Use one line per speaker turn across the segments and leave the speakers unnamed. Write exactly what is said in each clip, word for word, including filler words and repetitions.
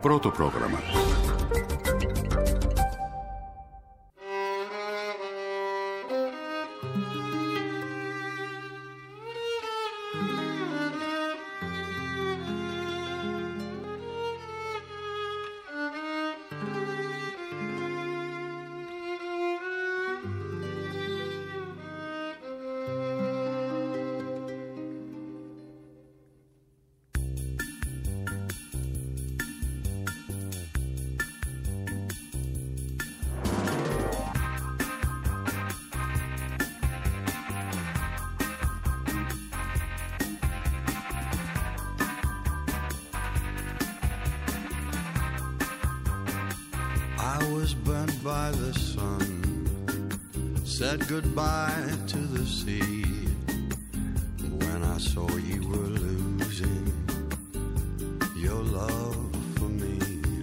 Πρώτο πρόγραμμα.
Said goodbye to the sea when I saw you were losing your love for me.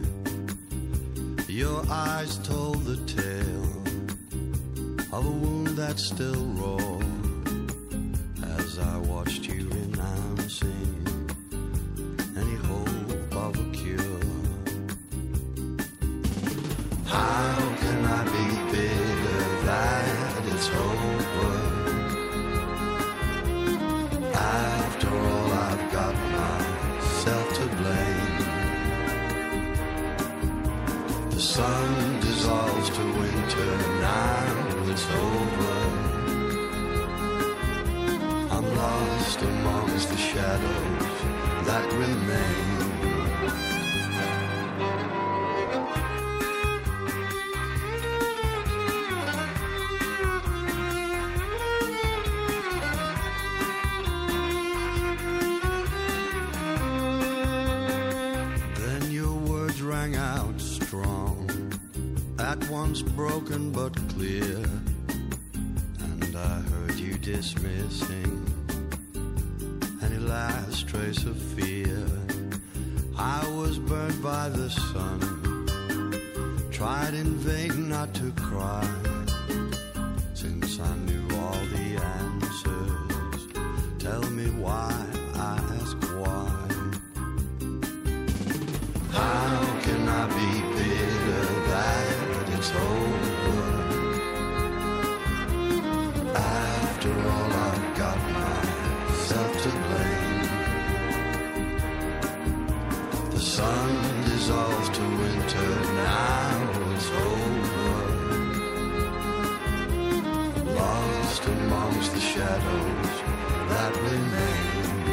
Your eyes told the tale of a wound that's still raw as I watched you renouncing any hope of a cure. How can I be bitter that it's over? After all, I've got myself to blame. The sun dissolves to winter, now it's over. I'm lost amongst the shadows that remain. Once broken but clear, and I heard you dismissing any last trace of fear. I was burned by the sun, tried in vain not to cry, since I knew all the answers. Tell me why, I ask why. How can I be bitter that it's over? After all, I've got myself to blame. The sun dissolves to winter, now it's over. Lost amongst the shadows that remain.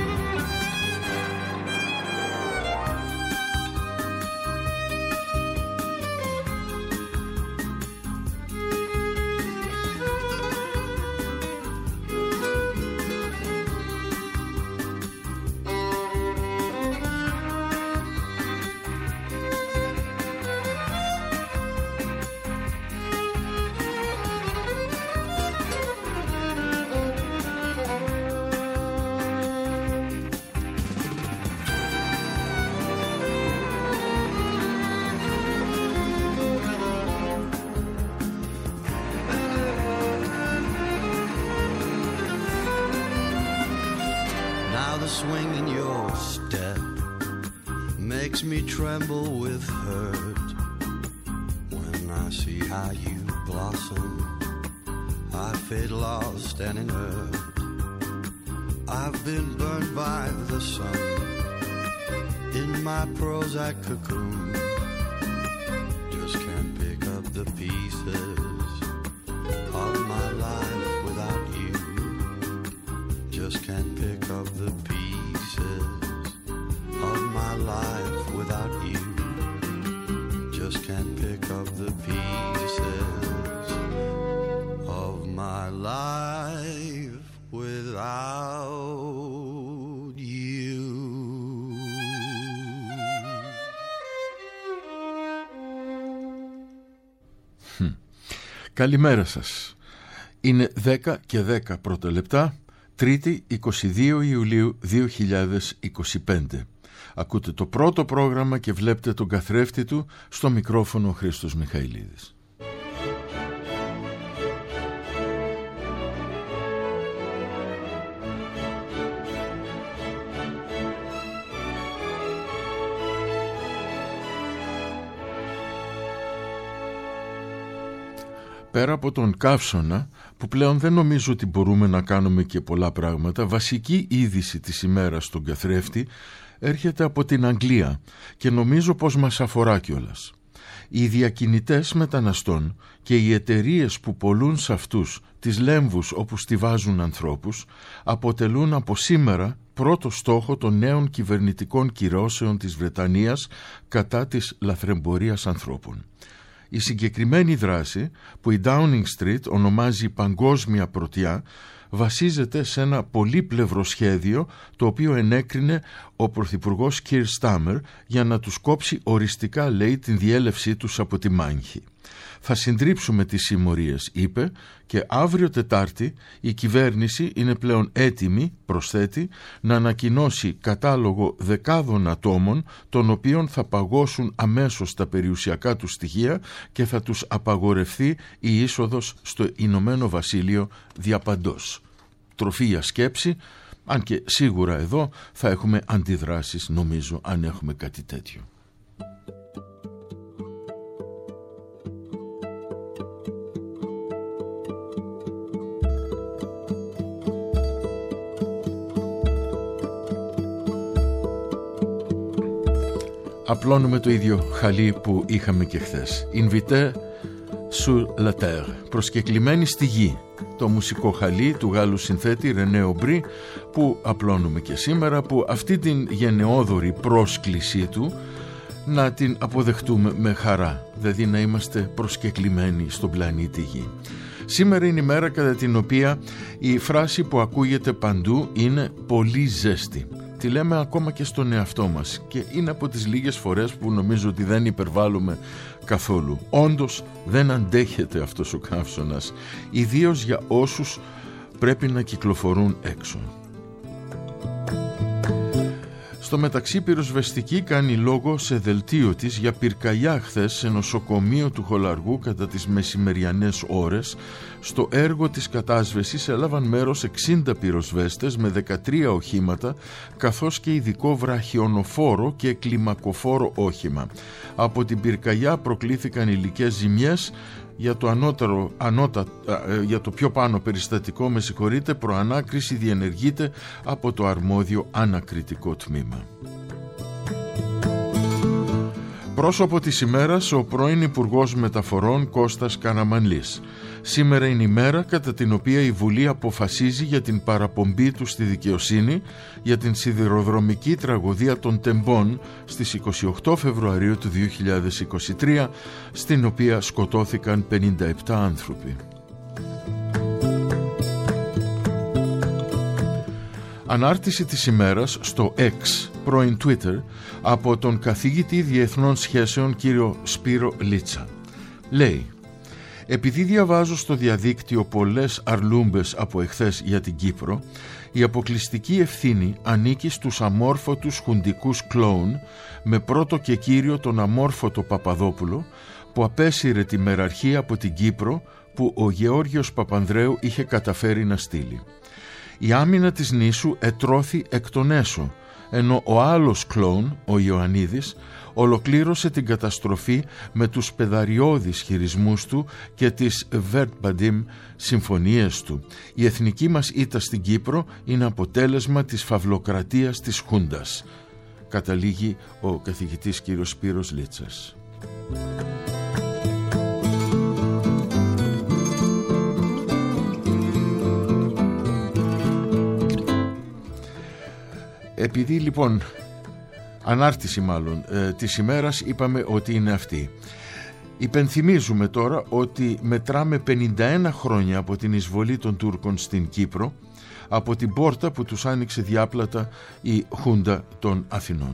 Swing in your step makes me tremble with hurt. When I see how you blossom, I fade lost and inert. I've been burned by the sun in my Prozac cocoon. Just can't pick up the pieces of my life without you. Just can't pick up the pieces of my life without you. Just can't pick up the pieces of my life without you.
Καλημέρα σας. Είναι δέκα και δέκα πρώτα λεπτά, Τρίτη εικοστή δεύτερη Ιουλίου δύο χιλιάδες είκοσι πέντε. Ακούτε το πρώτο πρόγραμμα και βλέπετε τον καθρέφτη του, στο μικρόφωνο Χρήστος Μιχαηλίδης. Πέρα από τον καύσωνα, που πλέον δεν νομίζω ότι μπορούμε να κάνουμε και πολλά πράγματα, βασική είδηση της ημέρας στον καθρέφτη έρχεται από την Αγγλία και νομίζω πως μας αφορά κιόλας. Οι διακινητές μεταναστών και οι εταιρείες που πωλούν σε αυτούς τις λέμβους όπου στιβάζουν ανθρώπους αποτελούν από σήμερα πρώτο στόχο των νέων κυβερνητικών κυρώσεων της Βρετανίας κατά της λαθρεμπορίας ανθρώπων. Η συγκεκριμένη δράση, που η Downing Street ονομάζει παγκόσμια πρωτιά, βασίζεται σε ένα πολύπλευρο σχέδιο το οποίο ενέκρινε ο Πρωθυπουργός Keir Starmer για να τους κόψει οριστικά, λέει, την διέλευσή τους από τη μάχη. Θα συντρίψουμε τις συμμορίες, είπε, και αύριο Τετάρτη η κυβέρνηση είναι πλέον έτοιμη, προσθέτει, να ανακοινώσει κατάλογο δεκάδων ατόμων των οποίων θα παγώσουν αμέσως τα περιουσιακά τους στοιχεία και θα τους απαγορευθεί η είσοδος στο Ηνωμένο Βασίλειο διαπαντός. Τροφή για σκέψη, αν και σίγουρα εδώ θα έχουμε αντιδράσεις, νομίζω, αν έχουμε κάτι τέτοιο. Απλώνουμε το ίδιο χαλί που είχαμε και χθες. Invité sur la terre. Προσκεκλημένη στη γη. Το μουσικό χαλί του Γάλλου συνθέτη Ρενέ Ομπρί, που απλώνουμε και σήμερα, που αυτή την γενναιόδορη πρόσκλησή του να την αποδεχτούμε με χαρά, δηλαδή να είμαστε προσκεκλημένοι στον πλανήτη Γη. Σήμερα είναι η μέρα κατά την οποία η φράση που ακούγεται παντού είναι πολύ ζέστη. Τη λέμε ακόμα και στον εαυτό μας και είναι από τις λίγες φορές που νομίζω ότι δεν υπερβάλλουμε καθόλου. Όντως δεν αντέχεται αυτός ο καύσωνας, ιδίως για όσους πρέπει να κυκλοφορούν έξω. Στο μεταξύ, πυροσβεστική κάνει λόγο σε δελτίο της για πυρκαγιά χθες σε νοσοκομείο του Χολαργού κατά τις μεσημεριανές ώρες. Στο έργο της κατάσβεσης έλαβαν μέρος εξήντα πυροσβέστες με δεκατρία οχήματα, καθώς και ειδικό βραχιονοφόρο και κλιμακοφόρο όχημα. Από την πυρκαγιά προκλήθηκαν υλικές ζημιές. Για το, ανώτερο, ανώτα, για το πιο πάνω περιστατικό, με συγχωρείτε, προανάκριση διενεργείται από το αρμόδιο ανακριτικό τμήμα. Πρόσωπο της ημέρας, ο πρώην Υπουργός Μεταφορών Κώστας Καραμανλής. Σήμερα είναι η μέρα κατά την οποία η Βουλή αποφασίζει για την παραπομπή του στη δικαιοσύνη για την σιδηροδρομική τραγωδία των Τεμπών στις είκοσι οκτώ Φεβρουαρίου του δύο χιλιάδες είκοσι τρία, στην οποία σκοτώθηκαν πενήντα επτά άνθρωποι. Ανάρτηση της ημέρας στο X, πρώην Twitter, από τον καθηγητή διεθνών σχέσεων κύριο Σπύρο Λίτσα. Λέει: επειδή διαβάζω στο διαδίκτυο πολλές αρλούμπες από εχθές για την Κύπρο, η αποκλειστική ευθύνη ανήκει στους αμόρφωτους χουντικούς κλόουν, με πρώτο και κύριο τον αμόρφωτο Παπαδόπουλο, που απέσυρε τη μεραρχία από την Κύπρο που ο Γεώργιος Παπανδρέου είχε καταφέρει να στείλει. Η άμυνα της νήσου ετρώθη εκ των έσω, ενώ ο άλλος κλόουν, ο Ιωαννίδης, ολοκλήρωσε την καταστροφή με τους πεδαριώδεις χειρισμούς του και τις Verbatim συμφωνίες του. Η εθνική μας ήττα στην Κύπρο είναι αποτέλεσμα της φαυλοκρατίας της Χούντας. Καταλήγει ο καθηγητής κύριος Σπύρος Λίτσας. Επειδή λοιπόν ανάρτηση μάλλον ε, της ημέρας είπαμε ότι είναι αυτή, υπενθυμίζουμε τώρα ότι μετράμε πενήντα ένα χρόνια από την εισβολή των Τούρκων στην Κύπρο, από την πόρτα που τους άνοιξε διάπλατα η Χούντα των Αθηνών.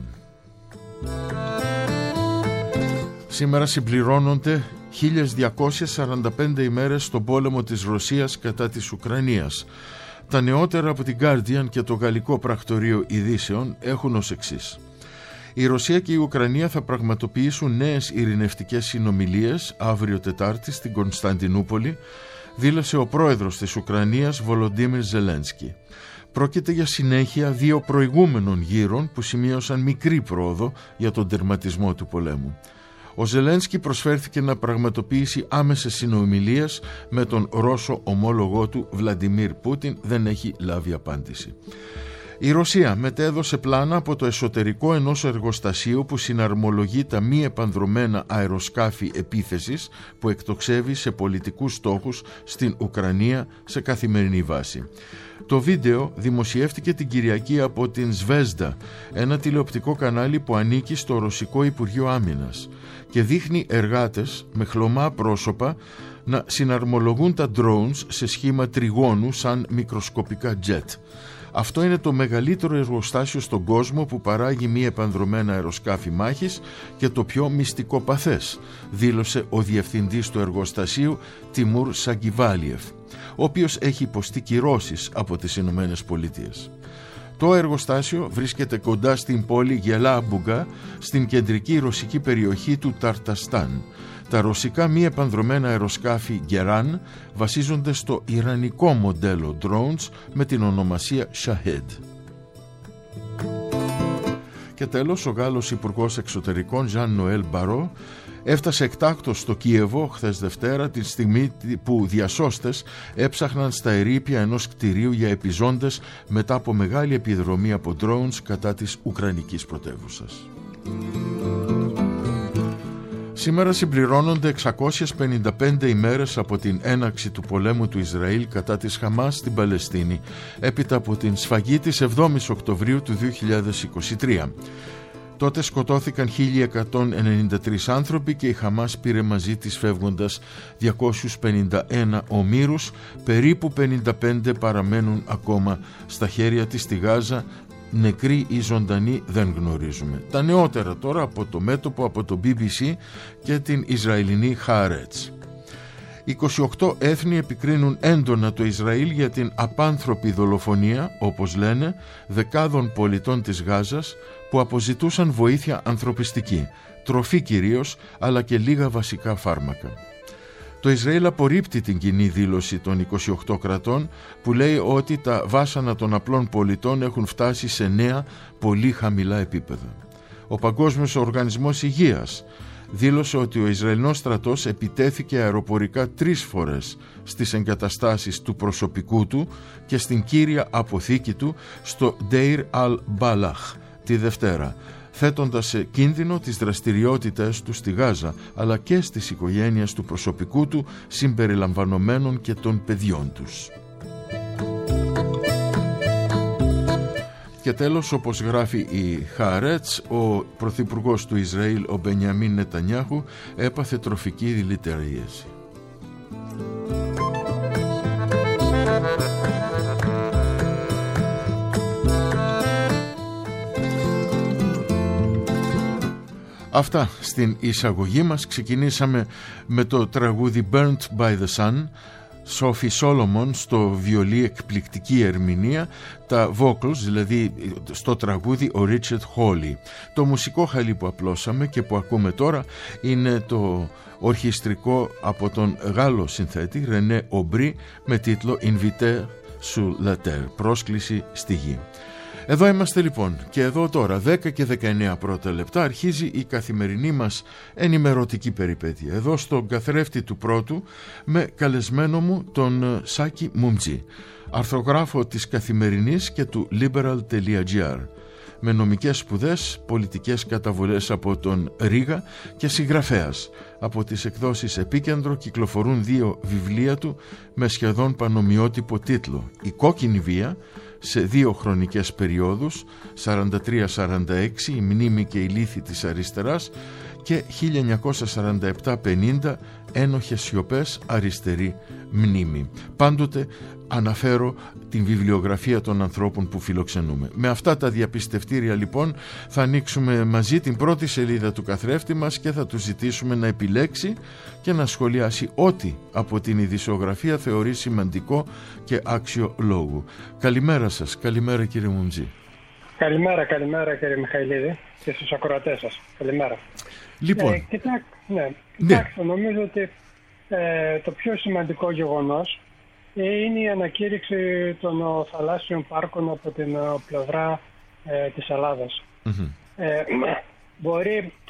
Σήμερα συμπληρώνονται χίλιες διακόσιες σαράντα πέντε ημέρες στον πόλεμο της Ρωσίας κατά της Ουκρανίας. Τα νεότερα από την Guardian και το γαλλικό πρακτορείο ειδήσεων έχουν ως εξής: η Ρωσία και η Ουκρανία θα πραγματοποιήσουν νέες ειρηνευτικές συνομιλίες αύριο Τετάρτη στην Κωνσταντινούπολη, δήλωσε ο πρόεδρος της Ουκρανίας Βολοντίμιρ Ζελένσκι. Πρόκειται για συνέχεια δύο προηγούμενων γύρων που σημείωσαν μικρή πρόοδο για τον τερματισμό του πολέμου. Ο Ζελένσκι προσφέρθηκε να πραγματοποιήσει άμεσες συνομιλίες με τον Ρώσο ομόλογό του Βλαντιμίρ Πούτιν, δεν έχει λάβει απάντηση. Η Ρωσία μετέδωσε πλάνα από το εσωτερικό ενός εργοστασίου που συναρμολογεί τα μη επανδρωμένα αεροσκάφη επίθεσης που εκτοξεύει σε πολιτικούς στόχους στην Ουκρανία σε καθημερινή βάση. Το βίντεο δημοσιεύτηκε την Κυριακή από την Σβέσδα, ένα τηλεοπτικό κανάλι που ανήκει στο Ρωσικό Υπουργείο Άμυνας, και δείχνει εργάτες με χλωμά πρόσωπα να συναρμολογούν τα drones σε σχήμα τριγώνου σαν μικροσκοπικά jet. Αυτό είναι το μεγαλύτερο εργοστάσιο στον κόσμο που παράγει μη επανδρωμένα αεροσκάφη μάχης και το πιο μυστικοπαθές, δήλωσε ο διευθυντής του εργοστασίου Τιμούρ Σαγκιβάλιεφ, ο οποίος έχει υποστεί κυρώσεις από τις Ηνωμένες Πολιτείες. Το εργοστάσιο βρίσκεται κοντά στην πόλη Γελάμπουγκα, στην κεντρική ρωσική περιοχή του Ταρταστάν. Τα ρωσικά μη επανδρωμένα αεροσκάφη Γκεράν βασίζονται στο ιρανικό μοντέλο drones με την ονομασία Shahed. Και τέλος, ο Γάλλος Υπουργός Εξωτερικών Ζαν Νοέλ Μπαρό έφτασε εκτάκτως στο Κίεβο χθες Δευτέρα, τη στιγμή που διασώστες έψαχναν στα ερείπια ενός κτηρίου για επιζώντες μετά από μεγάλη επιδρομή από drones κατά της Ουκρανικής πρωτεύουσας. Σήμερα συμπληρώνονται εξακόσιες πενήντα πέντε ημέρες από την έναρξη του πολέμου του Ισραήλ κατά της Χαμάς στην Παλαιστίνη, έπειτα από την σφαγή της εβδόμης Οκτωβρίου του δύο χιλιάδες είκοσι τρία. Τότε σκοτώθηκαν χίλια εκατόν ενενήντα τρεις άνθρωποι και η Χαμάς πήρε μαζί της φεύγοντας διακόσιους πενήντα ένα ομήρους, περίπου πενήντα πέντε παραμένουν ακόμα στα χέρια της στη Γάζα, νεκροί ή ζωντανοί δεν γνωρίζουμε. Τα νεότερα τώρα από το μέτωπο, από το μπι μπι σι και την Ισραηλινή Χаарετς. είκοσι οκτώ έθνη επικρίνουν έντονα το Ισραήλ για την απάνθρωπη δολοφονία, όπως λένε, δεκάδων πολιτών της Γάζας που αποζητούσαν βοήθεια ανθρωπιστική, τροφή κυρίως, αλλά και λίγα βασικά φάρμακα. Το Ισραήλ απορρίπτει την κοινή δήλωση των είκοσι οκτώ κρατών που λέει ότι τα βάσανα των απλών πολιτών έχουν φτάσει σε νέα πολύ χαμηλά επίπεδα. Ο Παγκόσμιος Οργανισμός Υγείας δήλωσε ότι ο Ισραηλινός στρατός επιτέθηκε αεροπορικά τρεις φορές στις εγκαταστάσεις του προσωπικού του και στην κύρια αποθήκη του στο Deir al-Balach τη Δευτέρα, θέτοντας σε κίνδυνο τις δραστηριότητες του στη Γάζα αλλά και στις οικογένειες του προσωπικού του συμπεριλαμβανομένων και των παιδιών τους. Και τέλος, όπως γράφει η Χаарετς, ο πρωθυπουργός του Ισραήλ, ο Μπενιαμίν Νετανιάχου, έπαθε τροφική δηλητηρίαση. Αυτά στην εισαγωγή μας. Ξεκινήσαμε με το τραγούδι Burnt by the Sun, Sophie Solomon στο βιολί, εκπληκτική ερμηνεία, τα vocals, δηλαδή στο τραγούδι ο Richard Hawley. Το μουσικό χαλί που απλώσαμε και που ακούμε τώρα είναι το ορχιστρικό από τον Γάλλο συνθέτη René Aubry με τίτλο Invité sur la terre, πρόσκληση στη γη. Εδώ είμαστε λοιπόν και εδώ τώρα δέκα και δεκαεννέα πρώτα λεπτά αρχίζει η καθημερινή μας ενημερωτική περιπέτεια εδώ στον καθρέφτη του πρώτου με καλεσμένο μου τον Σάκη Μουμτζή, αρθρογράφο της Καθημερινής και του liberal.gr, με νομικές σπουδές, πολιτικές καταβολές από τον Ρήγα και συγγραφέας. Από τις εκδόσεις Επίκεντρο κυκλοφορούν δύο βιβλία του με σχεδόν πανομοιότυπο τίτλο, Η κόκκινη βία, σε δύο χρονικές περιόδους, σαράντα τρία σαράντα έξι, η μνήμη και η λύθη της αριστεράς, και χίλια εννιακόσια σαράντα επτά πενήντα, ένοχες σιωπές, αριστερή μνήμη. Πάντοτε αναφέρω την βιβλιογραφία των ανθρώπων που φιλοξενούμε. Με αυτά τα διαπιστευτήρια λοιπόν θα ανοίξουμε μαζί την πρώτη σελίδα του καθρέφτη μας και θα του ζητήσουμε να επιλέξει και να σχολιάσει ό,τι από την ειδησιογραφία θεωρεί σημαντικό και άξιο λόγου. Καλημέρα σας, καλημέρα κύριε Μουμτζή.
Καλημέρα, καλημέρα κύριε Μιχαηλίδη και στους ακροατές σας. Καλημέρα.
Λοιπόν,
ε, κοιτά, ναι, κοιτάξτε, ναι. Νομίζω ότι ε, το πιο σημαντικό γεγονός είναι η ανακήρυξη των ο, θαλάσσιων πάρκων από την ο, πλευρά ε, της Ελλάδας. Mm-hmm. Ε, μπορεί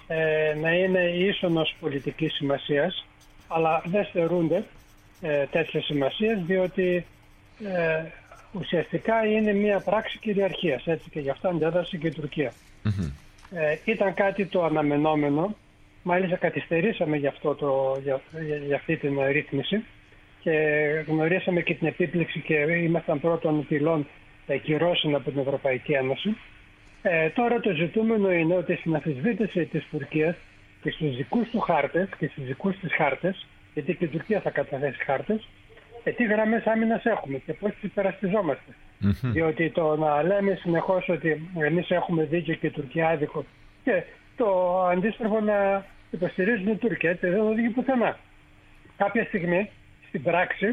ε, να είναι ίσονος πολιτικής σημασίας, αλλά δεν στερούνται ε, τέτοιες σημασίες, διότι ε, ουσιαστικά είναι μια πράξη κυριαρχίας, έτσι, και γι' αυτό αντέδρασε και η Τουρκία. Mm-hmm. Ε, ήταν κάτι το αναμενόμενο, μάλιστα καθυστερήσαμε γι' αυτό το, για, για, για αυτή την ρύθμιση και γνωρίσαμε και την επίπληξη και ήμασταν πρώτων πυλών ε, κυρώσεων από την Ευρωπαϊκή Ένωση. Ε, τώρα το ζητούμενο είναι ότι στην αμφισβήτηση της Τουρκίας και στους δικούς του χάρτες και στους δικούς της χάρτες, γιατί και η Τουρκία θα καταθέσει χάρτες, ε, τι γραμμές άμυνας έχουμε και πώς τις υπερασπιζόμαστε. Mm-hmm. Διότι το να λέμε συνεχώς ότι εμείς έχουμε δίκιο και η Τουρκία άδικο και το αντίστροφο να υποστηρίζουν οι Τούρκοι, έτσι, δεν οδηγεί πουθενά. Κάποια στιγμή στην πράξη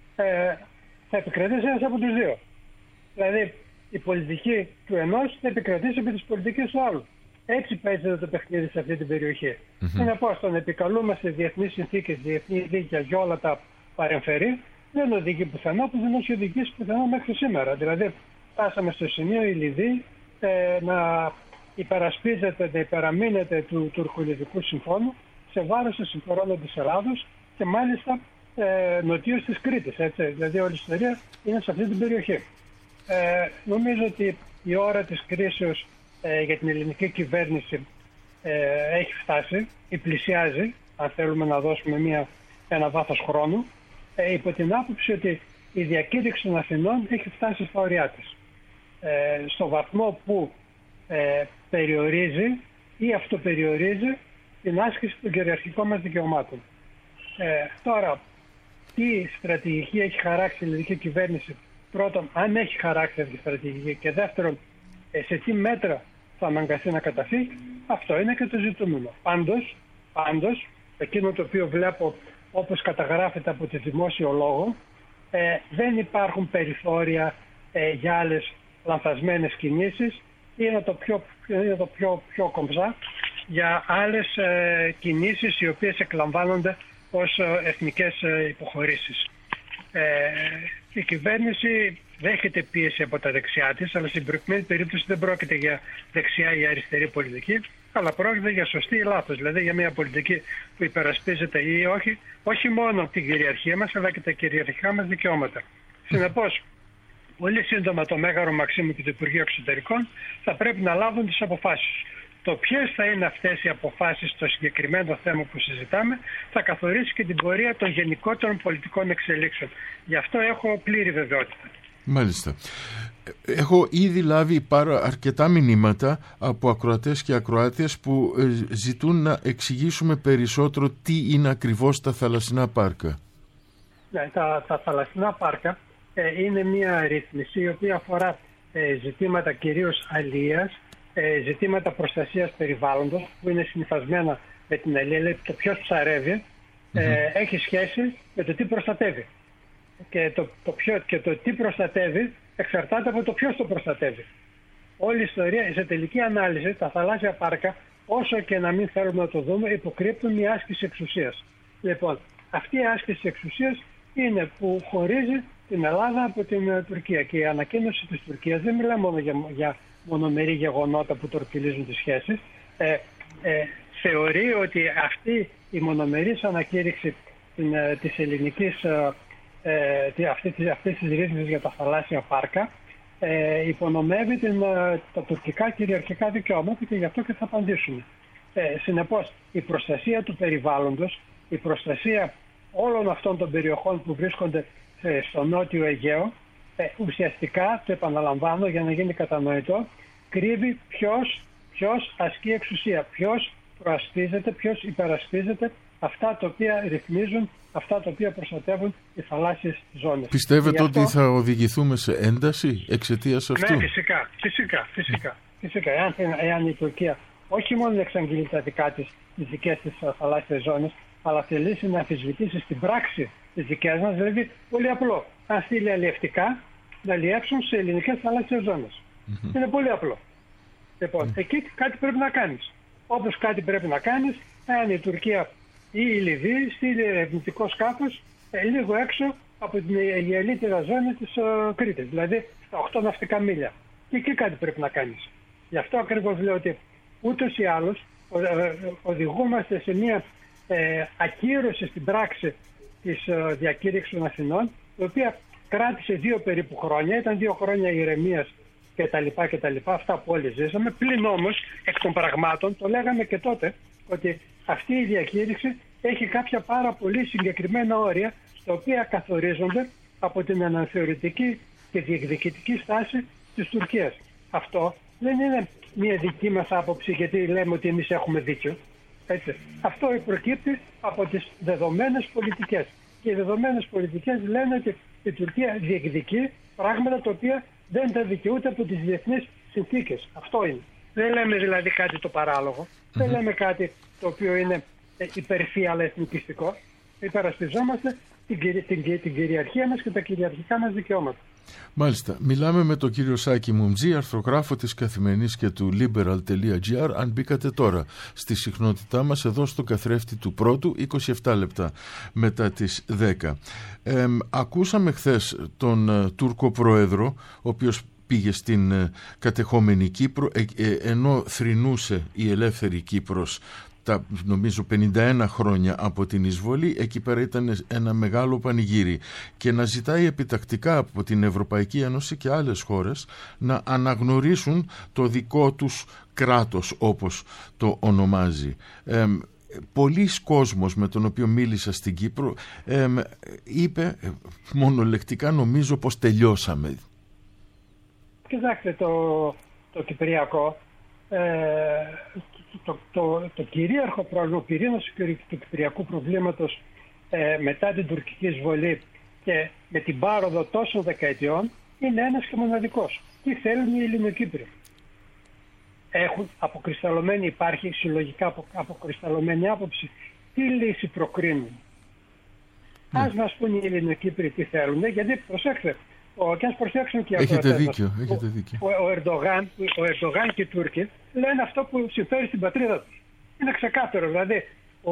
ε, θα επικρατήσει ένας από τους δύο. Δηλαδή η πολιτική του ενός θα επικρατήσει επί της πολιτικής του άλλου. Έτσι παίζεται το παιχνίδι σε αυτή την περιοχή. Mm-hmm. Συνεπώς, τον επικαλούμαστε διεθνείς συνθήκες, διεθνή δίκαια για όλα τα παρεμφερή, δεν οδηγεί πουθενά, που δεν έχει οδηγήσει πουθενά μέχρι σήμερα. Δηλαδή, φτάσαμε στο σημείο η Λιβύη ε, να υπερασπίζεται, να υπεραμείνεται του τουρκο-λιβυκού συμφώνου σε βάρος των συμφερόντων της Ελλάδος και μάλιστα ε, νοτίως της Κρήτης. Έτσι. Δηλαδή, όλη η ιστορία είναι σε αυτή την περιοχή. Ε, νομίζω ότι η ώρα της κρίσεως ε, για την ελληνική κυβέρνηση ε, έχει φτάσει ή πλησιάζει, αν θέλουμε να δώσουμε μια, ένα βάθος χρόνου, ε, υπό την άποψη ότι η διακήρυξη των Αθηνών έχει φτάσει στα ωριά της. Ε, στο βαθμό που ε, περιορίζει ή αυτοπεριορίζει την άσκηση των κυριαρχικών μας δικαιωμάτων. Ε, τώρα, τι στρατηγική έχει χαράξει η ελληνική κυβέρνηση, πρώτον, αν έχει χαράξει αυτή τη στρατηγική, και δεύτερον, σε τι μέτρα θα αναγκαστεί να καταφύγει, αυτό είναι και το ζητούμενο. Πάντως, πάντως εκείνο το οποίο βλέπω όπως καταγράφεται από τη δημόσιο λόγο, ε, δεν υπάρχουν περιθώρια ε, για άλλες λανθασμένες κινήσεις, είναι το πιο, είναι το πιο, πιο κομψά για άλλες ε, κινήσεις οι οποίες εκλαμβάνονται ως ε, εθνικές ε, υποχωρήσεις. Ε, η κυβέρνηση δέχεται πίεση από τα δεξιά της, αλλά στην προκειμένη περίπτωση δεν πρόκειται για δεξιά ή αριστερή πολιτική, αλλά πρόκειται για σωστή ή λάθος, δηλαδή για μια πολιτική που υπερασπίζεται ή όχι, όχι μόνο την κυριαρχία μας, αλλά και τα κυριαρχικά μας δικαιώματα. Συνεπώς, πολύ σύντομα το Μέγαρο Μαξίμου και το Υπουργείο Εξωτερικών θα πρέπει να λάβουν τις αποφάσεις. Το ποιες θα είναι αυτές οι αποφάσεις στο συγκεκριμένο θέμα που συζητάμε θα καθορίσει και την πορεία των γενικότερων πολιτικών εξελίξεων. Γι' αυτό έχω πλήρη βεβαιότητα.
Μάλιστα. Έχω ήδη λάβει πάρα αρκετά μηνύματα από ακροατές και ακροάτες που ζητούν να εξηγήσουμε περισσότερο τι είναι ακριβώς τα θαλασσινά πάρκα.
Ναι, τα, τα θαλασσινά πάρκα ε, είναι μια ρύθμιση η οποία αφορά ε, ζητήματα κυρίως αλίας, ε, ζητήματα προστασίας περιβάλλοντος που είναι συνυφασμένα με την αλία, το ποιος ψαρεύει ε, mm-hmm. έχει σχέση με το τι προστατεύει. Και το, το ποιο, και το τι προστατεύει εξαρτάται από το ποιος το προστατεύει. Όλη η ιστορία, σε τελική ανάλυση, τα θαλάσσια πάρκα, όσο και να μην θέλουμε να το δούμε, υποκρύπτουν μια άσκηση εξουσίας. Λοιπόν, αυτή η άσκηση εξουσίας είναι που χωρίζει την Ελλάδα από την Τουρκία. Και η ανακοίνωση της Τουρκίας δεν μιλά μόνο για, για μονομερή γεγονότα που τορπιλίζουν τις σχέσεις. Ε, ε, θεωρεί ότι αυτή η μονομερής ανακήρυξη την, της ελληνικής Ε, αυτή, αυτή της ρύθμισης για τα θαλάσσια πάρκα ε, υπονομεύει την, τα τουρκικά κυριαρχικά δικαιώματα και γι' αυτό και θα απαντήσουμε. Ε, συνεπώς, η προστασία του περιβάλλοντος, η προστασία όλων αυτών των περιοχών που βρίσκονται ε, στο νότιο Αιγαίο, ε, ουσιαστικά, το επαναλαμβάνω για να γίνει κατανοητό, κρύβει ποιος, ποιος ασκεί εξουσία, ποιος προασπίζεται, ποιος υπερασπίζεται αυτά τα οποία ρυθμίζουν, αυτά τα οποία προστατεύουν οι θαλάσσιες ζώνες.
Πιστεύετε
αυτό...
ότι θα οδηγηθούμε σε ένταση εξαιτίας αυτού?
Ναι, φυσικά, φυσικά, φυσικά. φυσικά. Εάν, εάν η Τουρκία όχι μόνο εξαγγείλει τα δικά της, τις δικές της θαλάσσιες ζώνες, αλλά θελήσει να αμφισβητήσει στην πράξη τις δικές μας, δηλαδή πολύ απλό. Αν στείλει αλλιευτικά, να αλλιεύσουν σε ελληνικές θαλάσσιες ζώνες. Mm-hmm. Είναι πολύ απλό. Λοιπόν, mm-hmm. εκεί κάτι πρέπει να κάνεις. Όπως κάτι πρέπει να κάνεις, αν η Τουρκία ή η Λιβύη στείλει ερευνητικό σκάφος ε, λίγο έξω από την ελίτιδα ζώνη της ε, Κρήτης, δηλαδή στα οκτώ ναυτικά μίλια. Και εκεί κάτι πρέπει να κάνεις. Γι' αυτό ακριβώς λέω ότι ούτως ή άλλως οδηγούμαστε σε μια ε, ακύρωση στην πράξη της ε, διακήρυξης των Αθηνών, η οποία κράτησε δύο περίπου χρόνια, ήταν δύο χρόνια ηρεμίας κτλ. κτλ. Αυτά που όλοι ζήσαμε. Πλην όμως εκ των πραγμάτων, το λέγαμε και τότε, ότι αυτή η διακήρυξη έχει κάποια πάρα πολύ συγκεκριμένα όρια, τα οποία καθορίζονται από την αναθεωρητική και διεκδικητική στάση της Τουρκίας. Αυτό δεν είναι μια δική μας άποψη, γιατί λέμε ότι εμείς έχουμε δίκιο. Έτσι. Αυτό προκύπτει από τις δεδομένες πολιτικές. Και οι δεδομένες πολιτικές λένε ότι η Τουρκία διεκδικεί πράγματα τα οποία δεν τα δικαιούται από τις διεθνείς συνθήκες. Αυτό είναι. Δεν λέμε δηλαδή κάτι το παράλογο. Mm-hmm. Δεν λέμε κάτι το οποίο είναι υπερφύαλα εθνικιστικό. Υπερασπιζόμαστε την, την, την, την κυριαρχία μας και τα κυριαρχικά μας δικαιώματα.
Μάλιστα. Μιλάμε με τον κύριο Σάκη Μουμτζή, αρθρογράφο της Καθημερινής και του liberal τελεία gr. Αν μπήκατε τώρα στη συχνότητά μας εδώ στο καθρέφτη του πρώτου, είκοσι επτά λεπτά μετά τις δέκα. Ε, ακούσαμε χθες τον ε, Τούρκο Πρόεδρο, ο οποίος πήγε στην ε, κατεχόμενη Κύπρο, ε, ε, ενώ θρηνούσε η ελεύθερη Κύπρος τα, νομίζω πενήντα ένα χρόνια από την εισβολή. Εκεί πέρα ήταν ένα μεγάλο πανηγύρι, και να ζητάει επιτακτικά από την Ευρωπαϊκή Ένωση και άλλες χώρες να αναγνωρίσουν το δικό τους κράτος, όπως το ονομάζει. Ε, πολλοί κόσμος με τον οποίο μίλησα στην Κύπρο ε, είπε μονολεκτικά, νομίζω, πως τελειώσαμε.
Κοιτάξτε, το, το Κυπριακό ε, Το, το, το κυρίαρχο πρόβλημα, ο πυρήνας του κυπριακού προβλήματος ε, μετά την τουρκική εισβολή και με την πάροδο τόσων δεκαετιών είναι ένας και μοναδικός. Τι θέλουν οι Ελληνοκύπροι? Έχουν αποκρισταλωμένη, υπάρχει συλλογικά αποκρισταλωμένη άποψη. Τι λύση προκρίνουν? Ναι. Ας μας πούν οι Ελληνοκύπροι τι θέλουν, γιατί προσέξτε, ο, και ας προσέξουν και οι
έχετε δίκιο, έχετε δίκιο.
Ο, ο, Ερντογάν, ο Ερντογάν και οι Τούρκοι λένε αυτό που συμφέρει στην πατρίδα τους. Είναι ξεκάθαρο. Δηλαδή ο,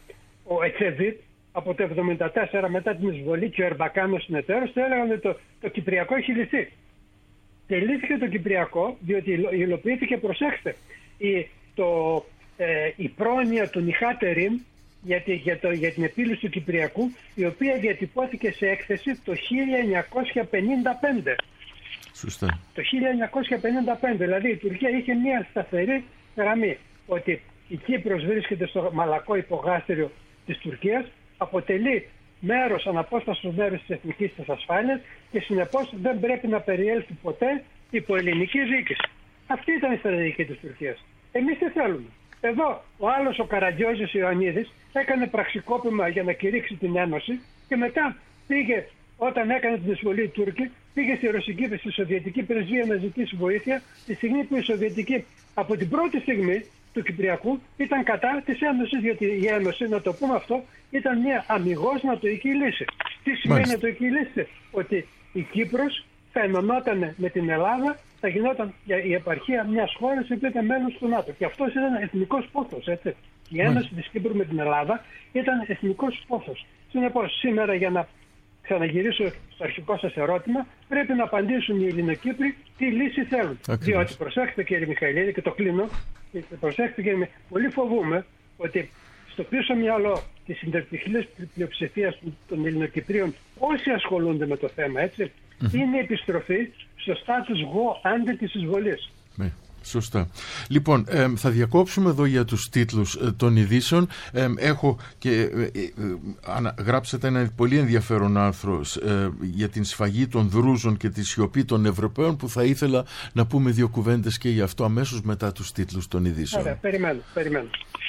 ο Ετσεβίτ από το εβδομήντα τέσσερα μετά την εισβολή και ο Ερμπακάνος συνεταίρος έλεγαν ότι το, το Κυπριακό έχει λυθεί. Και λύθηκε το Κυπριακό διότι υλοποιήθηκε, προσέξτε, η, το, ε, η πρόνοια του Νιχάτεριν για, τη, για, το, για την επίλυση του Κυπριακού, η οποία διατυπώθηκε σε έκθεση το χίλια εννιακόσια πενήντα πέντε.
Σωστά.
Το χίλια εννιακόσια πενήντα πέντε, δηλαδή η Τουρκία είχε μια σταθερή γραμμή ότι η Κύπρος βρίσκεται στο μαλακό υπογάστριο της Τουρκίας, αποτελεί μέρος, αναπόσπαστο μέρος της εθνικής της ασφάλειας και συνεπώς δεν πρέπει να περιέλθει ποτέ υπό ελληνική διοίκηση. Αυτή ήταν η στρατηγική της Τουρκίας. Εμείς τι θέλουμε? Εδώ ο άλλος, ο Καραγκιόζης Ιωαννίδης, έκανε πραξικόπημα για να κηρύξει την Ένωση και μετά πήγε, όταν έκανε την εισβολή Τούρκη, πήγε στη Ρωσική, στη Σοβιετική πρεσβεία να ζητήσει βοήθεια, τη στιγμή που η Σοβιετική από την πρώτη στιγμή του Κυπριακού ήταν κατά της Ένωσης, γιατί η Ένωση, να το πούμε αυτό, ήταν μια αμιγώς νατοική λύση. Τι σημαίνει νατοική λύση? Ότι η Κύπρος θα ενωνόταν με την Ελλάδα, θα γινόταν η επαρχία μιας χώρας που ήταν μέλος του ΝΑΤΟ. Και αυτός ήταν εθνικός πόθος, έτσι. Η Ένωση της Κύπρου με την Ελλάδα ήταν εθνικός πόθος. Συνεπώς, σήμερα, για να ξαναγυρίσω στο αρχικό σας ερώτημα, πρέπει να απαντήσουν οι Ελληνοκύπροι τι λύση θέλουν. Ακριβώς. Διότι, προσέξτε κύριε Μιχαηλίδη, και το κλείνω, προσέξτε κύριε, πολύ φοβούμαι ότι στο πίσω μυαλό της συντριπτικής πλειοψηφίας των Ελληνοκυπρίων, όσοι ασχολούνται με το θέμα, έτσι, mm-hmm. είναι η επιστροφή στο status quo άντε της εισβολής.
Ναι. Σωστά. Λοιπόν, ε, θα διακόψουμε εδώ για τους τίτλους ε, των ειδήσεων. Ε, έχω και ε, ε, ε, γράψατε ένα πολύ ενδιαφέρον άρθρο ε, για την σφαγή των Δρούζων και τη σιωπή των Ευρωπαίων, που θα ήθελα να πούμε δύο κουβέντες και γι' αυτό αμέσως μετά τους τίτλους των ειδήσεων.
Ωραία, περιμένω, περιμένω.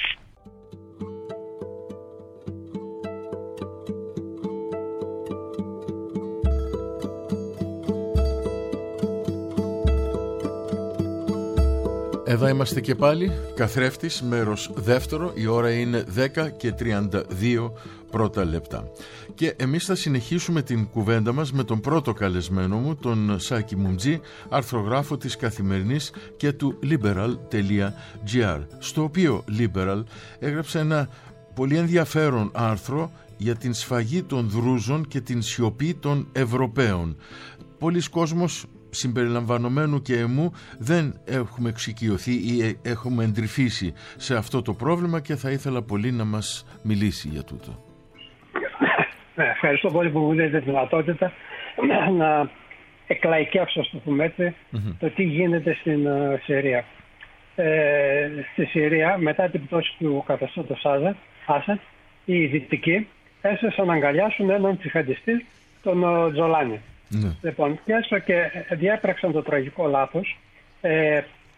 Εδώ είμαστε και πάλι, καθρέφτης, μέρος δεύτερο, η ώρα είναι δέκα και τριάντα δύο πρώτα λεπτά. Και εμείς θα συνεχίσουμε την κουβέντα μας με τον πρώτο καλεσμένο μου, τον Σάκη Μουμτζή, αρθρογράφο της Καθημερινής και του liberal τελεία gr, στο οποίο Liberal έγραψε ένα πολύ ενδιαφέρον άρθρο για την σφαγή των Δρούζων και την σιωπή των Ευρωπαίων. Πολλοί κόσμος συμπεριλαμβανομένου και εμού δεν έχουμε εξοικειωθεί ή έχουμε εντρυφήσει σε αυτό το πρόβλημα και θα ήθελα πολύ να μας μιλήσει για τούτο.
Ναι, ευχαριστώ πολύ που μου δίνετε τη δυνατότητα να εκλαϊκεύσω, ας το πούμε έτσι, mm-hmm. το τι γίνεται στην uh, Συρία. Ε, στη Συρία, μετά την πτώση του καθεστώτος Άσαντ, οι Δυτικοί έσεσαν να αγκαλιάσουν έναν τζιχαντιστή, τον uh, Τζολάνι. Mm-hmm. Λοιπόν, και έστω και διέπραξαν το τραγικό λάθος, ε,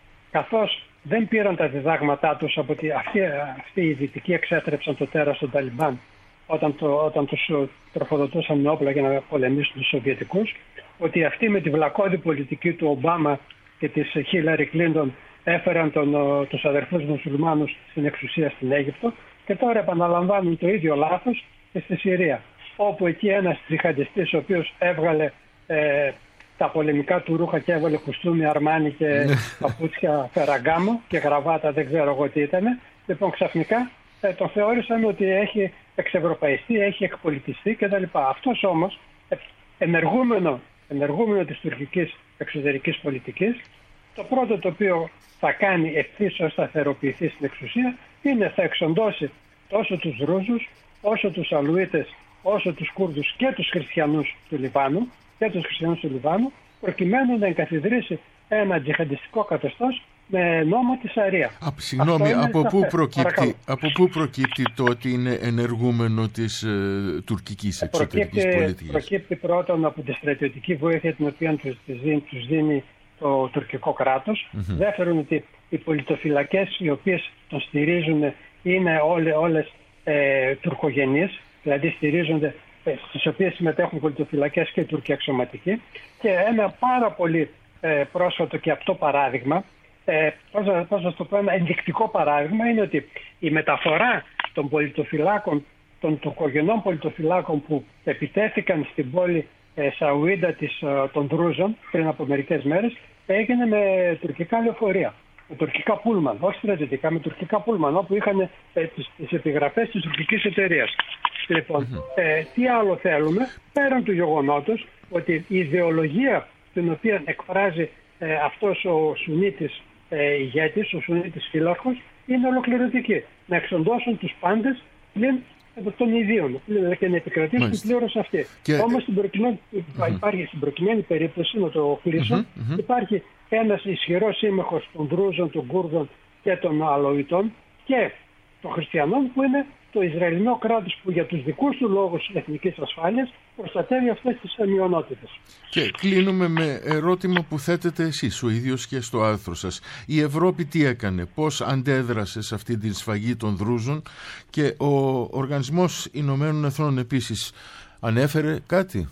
καθώς δεν πήραν τα διδάγματά τους από ότι αυτοί, αυτοί οι Δυτικοί εξέτρεψαν το τέρας των Ταλιμπάν όταν, το, όταν τους τροφοδοτούσαν με όπλα για να πολεμήσουν τους Σοβιετικούς, ότι αυτοί με τη βλακώδη πολιτική του Ομπάμα και της Χίλαρη Κλίντον έφεραν τον, τους αδερφούς μουσουλμάνους στην εξουσία στην Αίγυπτο και τώρα επαναλαμβάνουν το ίδιο λάθος και στη Συρία, όπου εκεί ένας τζιχαντιστής ο οποίος έβγαλε ε, τα πολεμικά του ρούχα και έβαλε κουστούμι Αρμάνι και παπούτσια Φεραγκάμο και γραβάτα, δεν ξέρω εγώ τι ήταν. Λοιπόν, ξαφνικά ε, τον θεώρησαν ότι έχει εξευρωπαϊστεί, έχει εκπολιτιστεί κτλ. Αυτός όμως, ε, ενεργούμενο, ενεργούμενο της τουρκικής εξωτερικής πολιτικής, το πρώτο το οποίο θα κάνει ευθύς ώστε να σταθεροποιηθεί στην εξουσία είναι θα εξοντώσει τόσο τους Ρούζους, όσο τους Αλουίτες, όσο τους Κούρδους και τους Χριστιανούς του Λιβάνου, και τους χριστιανούς του Λιβάνου, προκειμένου να εγκαθιδρύσει ένα τζιχαντιστικό καθεστώς με νόμο τη Σαρία.
Α, συγγνώμη, από πού, προκύπτει, από πού προκύπτει το ότι είναι ενεργούμενο της ε, τουρκικής εξωτερικής
προκύπτει,
πολιτικής?
Προκύπτει πρώτον από τη στρατιωτική βοήθεια την οποία τους δίνει, τους δίνει το τουρκικό κράτος. Mm-hmm. Δεύτερον, ότι οι πολιτοφυλακές οι οποίες τον στηρίζουν είναι όλε, όλες ε, τουρκογενείς, δηλαδή στηρίζονται, στις οποίες συμμετέχουν πολιτοφυλακές και Τούρκοι αξιωματικοί. Και ένα πάρα πολύ ε, πρόσφατο και απτό παράδειγμα, ε, πώς, πώς να το πω, ένα ενδεικτικό παράδειγμα, είναι ότι η μεταφορά των πολιτοφυλάκων, των τουρκογενών πολιτοφυλάκων που επιτέθηκαν στην πόλη ε, Σαουίντα της, ε, των Δρούζων πριν από μερικές μέρες, έγινε με τουρκικά λεωφορεία. Με τουρκικά πούλμαν, όχι στρατιωτικά, με τουρκικά πούλμαν, όπου είχαν ε, τις, τις επιγραφές της τουρκικής εταιρείας. Λοιπόν, mm-hmm. ε, τι άλλο θέλουμε, πέραν του γεγονότος ότι η ιδεολογία την οποία εκφράζει ε, αυτός ο Σουνίτης ε, ηγέτης, ο Σουνίτης φύλαρχος, είναι ολοκληρωτική. Να εξοντώσουν τους πάντες πλην των ιδίων και να επικρατήσουν την πλήρωση αυτή. Και... Όμως στην προκειμένη, mm-hmm. υπάρχει, στην προκειμένη περίπτωση, να το κλείσω, mm-hmm. υπάρχει ένας ισχυρός σύμμαχος των Δρούζων, των Κούρδων και των Αλοϊτών και των Χριστιανών, που είναι το Ισραηλινό κράτος, που για τους δικούς του λόγους εθνικής ασφάλειας προστατεύει αυτές τις μειονότητες.
Και κλείνουμε με ερώτημα που θέτετε εσείς ο ίδιος και στο άρθρο σας. Η Ευρώπη τι έκανε, πώς αντέδρασε σε αυτή τη σφαγή των Δρούζων, και ο Οργανισμός Ηνωμένων Εθνών επίσης ανέφερε κάτι?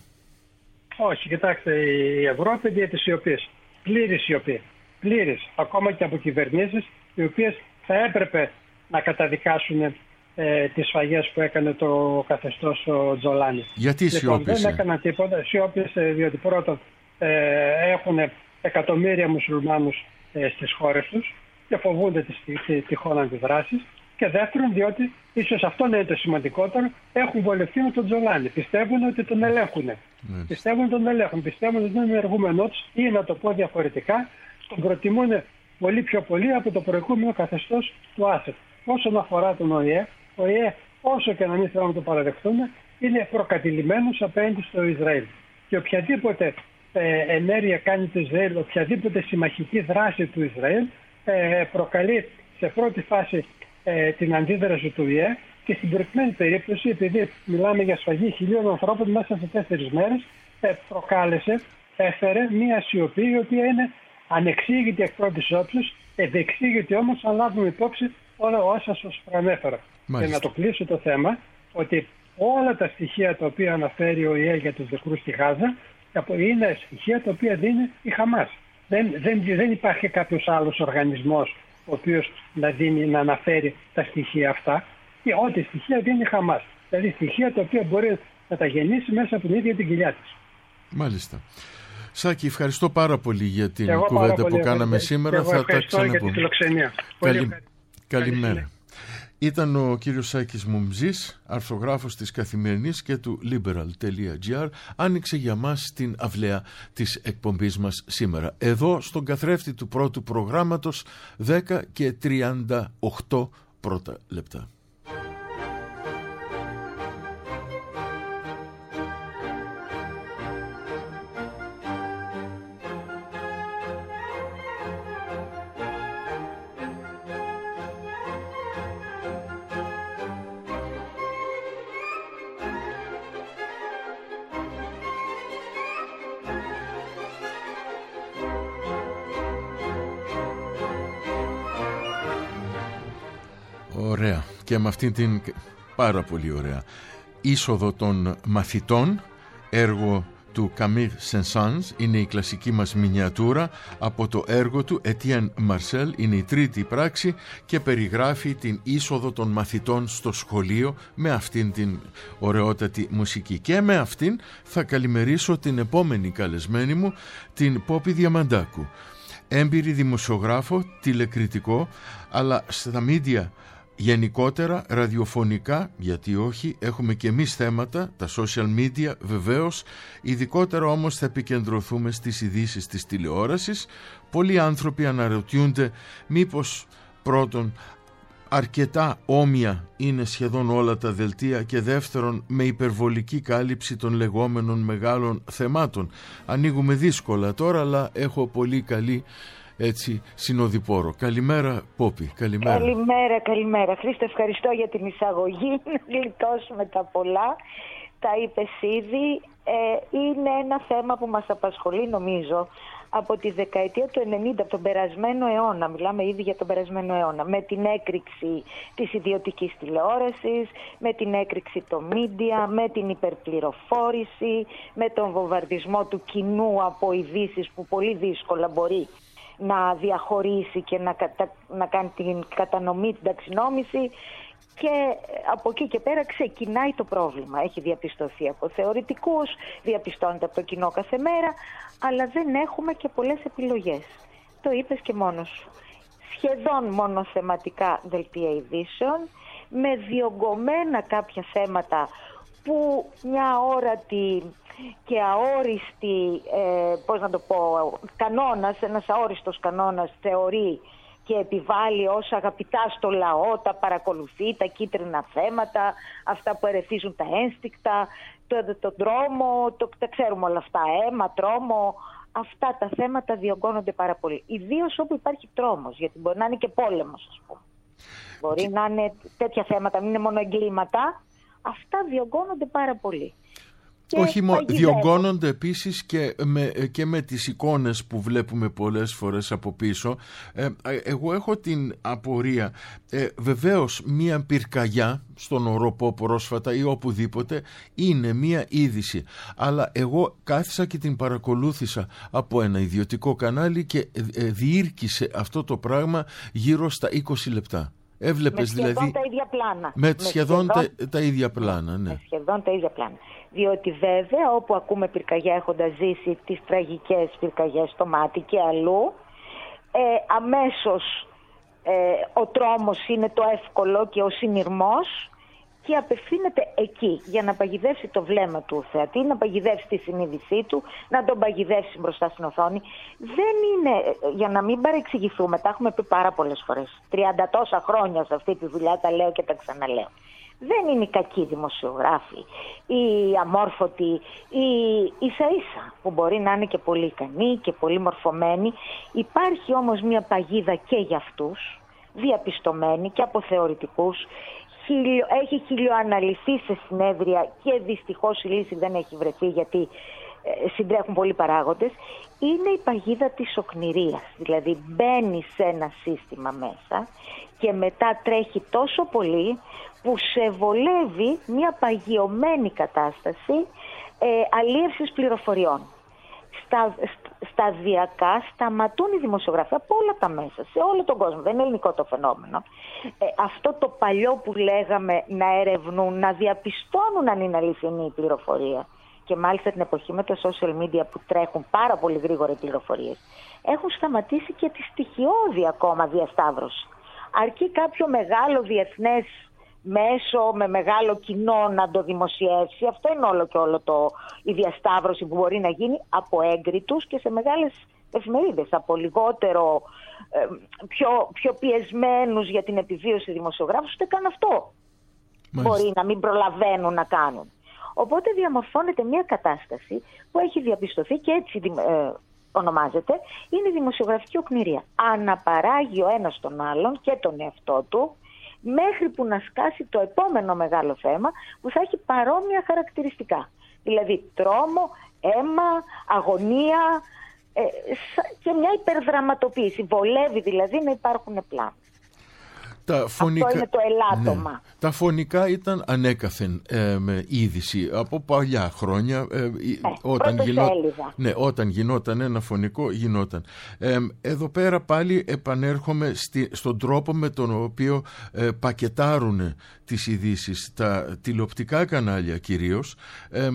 Όχι, κοιτάξτε, η Ευρώπη δια της σιωπής. Πλήρης σιωπή. Πλήρης, ακόμα και από κυβερνήσεις οι οποίες θα έπρεπε να καταδικάσουν ε, τις σφαγές που έκανε το καθεστώς ο Τζολάνι.
Γιατί
λοιπόν,
σιώπησε?
Δεν έκαναν τίποτα. Σιώπησε διότι πρώτον ε, έχουν εκατομμύρια μουσουλμάνους ε, στις χώρες τους και φοβούνται τις τυχόν αντιδράσεις. Και δεύτερον, διότι ίσως αυτό είναι το σημαντικότερο, έχουν βολευτεί με τον Τζολάνι. Πιστεύουν ότι τον ελέγχουν. Mm. Πιστεύουν ότι τον ελέγχουν. Πιστεύουν ότι είναι ενεργούμενό τους, ή να το πω διαφορετικά, τον προτιμούν πολύ πιο πολύ από το προηγούμενο καθεστώς του Άσαντ. Όσον αφορά τον ΟΗΕ, ο ΟΗΕ, όσο και να μην θέλουν να το παραδεχτούμε, είναι προκατηλημένος απέναντι στο Ισραήλ. Και οποιαδήποτε ε, ενέργεια κάνει το Ισραήλ, οποιαδήποτε συμμαχική δράση του Ισραήλ, ε, προκαλεί σε πρώτη φάση ε, την αντίδραση του ΟΗΕ, και στην προκειμένη περίπτωση, επειδή μιλάμε για σφαγή χιλίων ανθρώπων μέσα σε τέσσερις μέρες, ε, προκάλεσε, έφερε μια σιωπή η οποία είναι ανεξήγητη εκ πρώτης όψης, ευεξήγητη όμως αν λάβουμε υπόψη όλα όσα σας προανέφερα. Και να το κλείσω το θέμα, ότι όλα τα στοιχεία τα οποία αναφέρει ο ΙΕ για τους νεκρούς στη Γάζα είναι στοιχεία τα οποία δίνει η Χαμάς. Δεν, δεν, δεν υπάρχει κάποιος άλλος οργανισμός ο οποίος να, δίνει, να αναφέρει τα στοιχεία αυτά, και ό,τι στοιχεία δίνει η Χαμάς. Δηλαδή στοιχεία τα οποία μπορεί να τα γεννήσει μέσα από την ίδια την κοιλιά της.
Μάλιστα. Σάκη, ευχαριστώ πάρα πολύ για την κουβέντα που κάναμε σήμερα. Θα τα ξαναπούμε.
Για τη φιλοξενία.
Καλη... Καλημέρα. Ήταν ο κύριος Σάκης Μουμζής, αρθρογράφος της Καθημερινής και του liberal.gr. Άνοιξε για μας την αυλαία της εκπομπής μας σήμερα. Εδώ στον καθρέφτη του πρώτου προγράμματος, δέκα και τριάντα οκτώ πρώτα λεπτά. Ωραία. Και με αυτήν την πάρα πολύ ωραία είσοδο των μαθητών, έργο του Camille Saint-Saëns, είναι η κλασική μας μινιατούρα από το έργο του Etienne Marcel, είναι η τρίτη πράξη και περιγράφει την είσοδο των μαθητών στο σχολείο με αυτήν την ωραιότατη μουσική. Και με αυτήν θα καλημερίσω την επόμενη καλεσμένη μου, την Πόπη Διαμαντάκου, έμπειρη δημοσιογράφο, τηλεκριτικό, αλλά στα μίντια γενικότερα, ραδιοφωνικά, γιατί όχι, έχουμε και εμείς θέματα, τα social media βεβαίως, ειδικότερα όμως θα επικεντρωθούμε στις ειδήσεις της τηλεόρασης. Πολλοί άνθρωποι αναρωτιούνται μήπως πρώτον αρκετά όμοια είναι σχεδόν όλα τα δελτία και δεύτερον με υπερβολική κάλυψη των λεγόμενων μεγάλων θεμάτων. Ανοίγουμε δύσκολα τώρα, αλλά έχω πολύ καλή έτσι συνοδοιπόρο. Καλημέρα Πόπη. Καλημέρα.
Καλημέρα, καλημέρα. Χρήστο, ευχαριστώ για την εισαγωγή. Να γλιτώσουμε τα πολλά. Τα είπες ήδη. Ε, είναι ένα θέμα που μας απασχολεί νομίζω από τη δεκαετία του ενενήντα, από τον περασμένο αιώνα. Μιλάμε ήδη για τον περασμένο αιώνα. Με την έκρηξη της ιδιωτικής τηλεόρασης, με την έκρηξη των μίντια, με την υπερπληροφόρηση, με τον βομβαρδισμό του κοινού από ειδήσεις που πολύ δύσκολα μπορεί να διαχωρίσει και να, κατα... να κάνει την κατανομή, την ταξινόμηση, και από εκεί και πέρα ξεκινάει το πρόβλημα. Έχει διαπιστωθεί από θεωρητικούς, διαπιστώνεται από το κοινό κάθε μέρα, αλλά δεν έχουμε και πολλές επιλογές. Το είπες και μόνος σου. Σχεδόν μόνο θεματικά δελτία ειδήσεων, με διωγγωμένα κάποια θέματα που μια όρατη και αόριστη, ε, πώς να το πω, κανόνας, ένας αόριστος κανόνας θεωρεί και επιβάλλει ως αγαπητά στο λαό, τα παρακολουθεί, τα κίτρινα θέματα, αυτά που ερεθίζουν τα ένστικτα, το, το, το τρόμο, το, τα ξέρουμε όλα αυτά, αίμα, τρόμο, αυτά τα θέματα διωγγώνονται πάρα πολύ. Ιδίως όπου υπάρχει τρόμος, γιατί μπορεί να είναι και πόλεμος, ας πούμε. Μπορεί να είναι τέτοια θέματα, μην είναι μόνο εγκλήματα, αυτά διωγγώνονται πάρα πολύ.
Όχι μόνο, διωγγώνονται επίσης και με, και με τις εικόνες που βλέπουμε πολλές φορές από πίσω. Ε, εγώ έχω την απορία, ε, βεβαίως μία πυρκαγιά στον οροπό πρόσφατα ή οπουδήποτε είναι μία είδηση, αλλά εγώ κάθισα και την παρακολούθησα από ένα ιδιωτικό κανάλι και ε, διήρκησε αυτό το πράγμα γύρω στα είκοσι λεπτά. Έβλεπες
με σχεδόν
δηλαδή
τα ίδια πλάνα.
Με, με σχεδόν, σχεδόν
τα,
τα ίδια πλάνα, ναι.
Με σχεδόν τα ίδια πλάνα. Διότι βέβαια όπου ακούμε πυρκαγιά, έχοντας ζήσει τις τραγικές πυρκαγιές στο Μάτι και αλλού, ε, αμέσως ε, ο τρόμος είναι το εύκολο και ο συνειρμός και απευθύνεται εκεί για να παγιδεύσει το βλέμμα του θεατή, να παγιδεύσει τη συνείδησή του, να τον παγιδεύσει μπροστά στην οθόνη. Δεν είναι, για να μην παρεξηγηθούμε, τα έχουμε πει πάρα πολλές φορές, τριάντα τόσα χρόνια σε αυτή τη δουλειά, τα λέω και τα ξαναλέω. Δεν είναι οι κακοί δημοσιογράφοι, οι αμόρφωτοι, οι ίσα ίσα που μπορεί να είναι και πολύ ικανοί και πολύ μορφωμένοι. Υπάρχει όμως μια παγίδα και για αυτούς, διαπιστωμένη και από θεωρητικούς. Έχει χιλιοαναλυθεί σε συνέδρια και δυστυχώς η λύση δεν έχει βρεθεί γιατί ε, συντρέχουν πολλοί παράγοντες. Είναι η παγίδα της οκνηρίας, δηλαδή μπαίνει σε ένα σύστημα μέσα και μετά τρέχει τόσο πολύ που σε βολεύει μια παγιωμένη κατάσταση ε, αλίευσης πληροφοριών. Στα, σταδιακά σταματούν οι δημοσιογράφοι από όλα τα μέσα, σε όλο τον κόσμο, δεν είναι ελληνικό το φαινόμενο. Ε, αυτό το παλιό που λέγαμε να ερευνούν, να διαπιστώνουν αν είναι αληθινή η πληροφορία, και μάλιστα την εποχή με τα social media που τρέχουν πάρα πολύ γρήγορα οι πληροφορίες, έχουν σταματήσει και τη στοιχειώδη ακόμα διασταύρωση. αρκεί κάποιο μεγάλο διεθνές μέσο με μεγάλο κοινό να το δημοσιεύσει. Αυτό είναι όλο και όλο το, η διασταύρωση που μπορεί να γίνει από έγκριτους και σε μεγάλες εφημερίδες, από λιγότερο ε, πιο, πιο πιεσμένους για την επιβίωση δημοσιογράφους, ούτε καν αυτό Μάλιστα. μπορεί να μην προλαβαίνουν να κάνουν. Οπότε διαμορφώνεται μια κατάσταση που έχει διαπιστωθεί και έτσι ε, ονομάζεται, είναι η δημοσιογραφική οκνηρία. Αναπαράγει ο ένας τον άλλον και τον εαυτό του, μέχρι που να σκάσει το επόμενο μεγάλο θέμα που θα έχει παρόμοια χαρακτηριστικά. Δηλαδή τρόμο, αίμα, αγωνία ε, και μια υπερδραματοποίηση. Βολεύει δηλαδή να υπάρχουν πλάνα.
Τα φωνικά...
Αυτό είναι το ελάττωμα.
Ναι. Τα φωνικά ήταν ανέκαθεν ε, με είδηση από παλιά χρόνια. Ε, ε, όταν, γινό... ναι, όταν γινόταν ένα φωνικό, γινόταν. Ε, εδώ πέρα πάλι επανέρχομαι στη, στον τρόπο με τον οποίο ε, πακετάρουν τις ειδήσεις τα τηλεοπτικά κανάλια κυρίως, ε,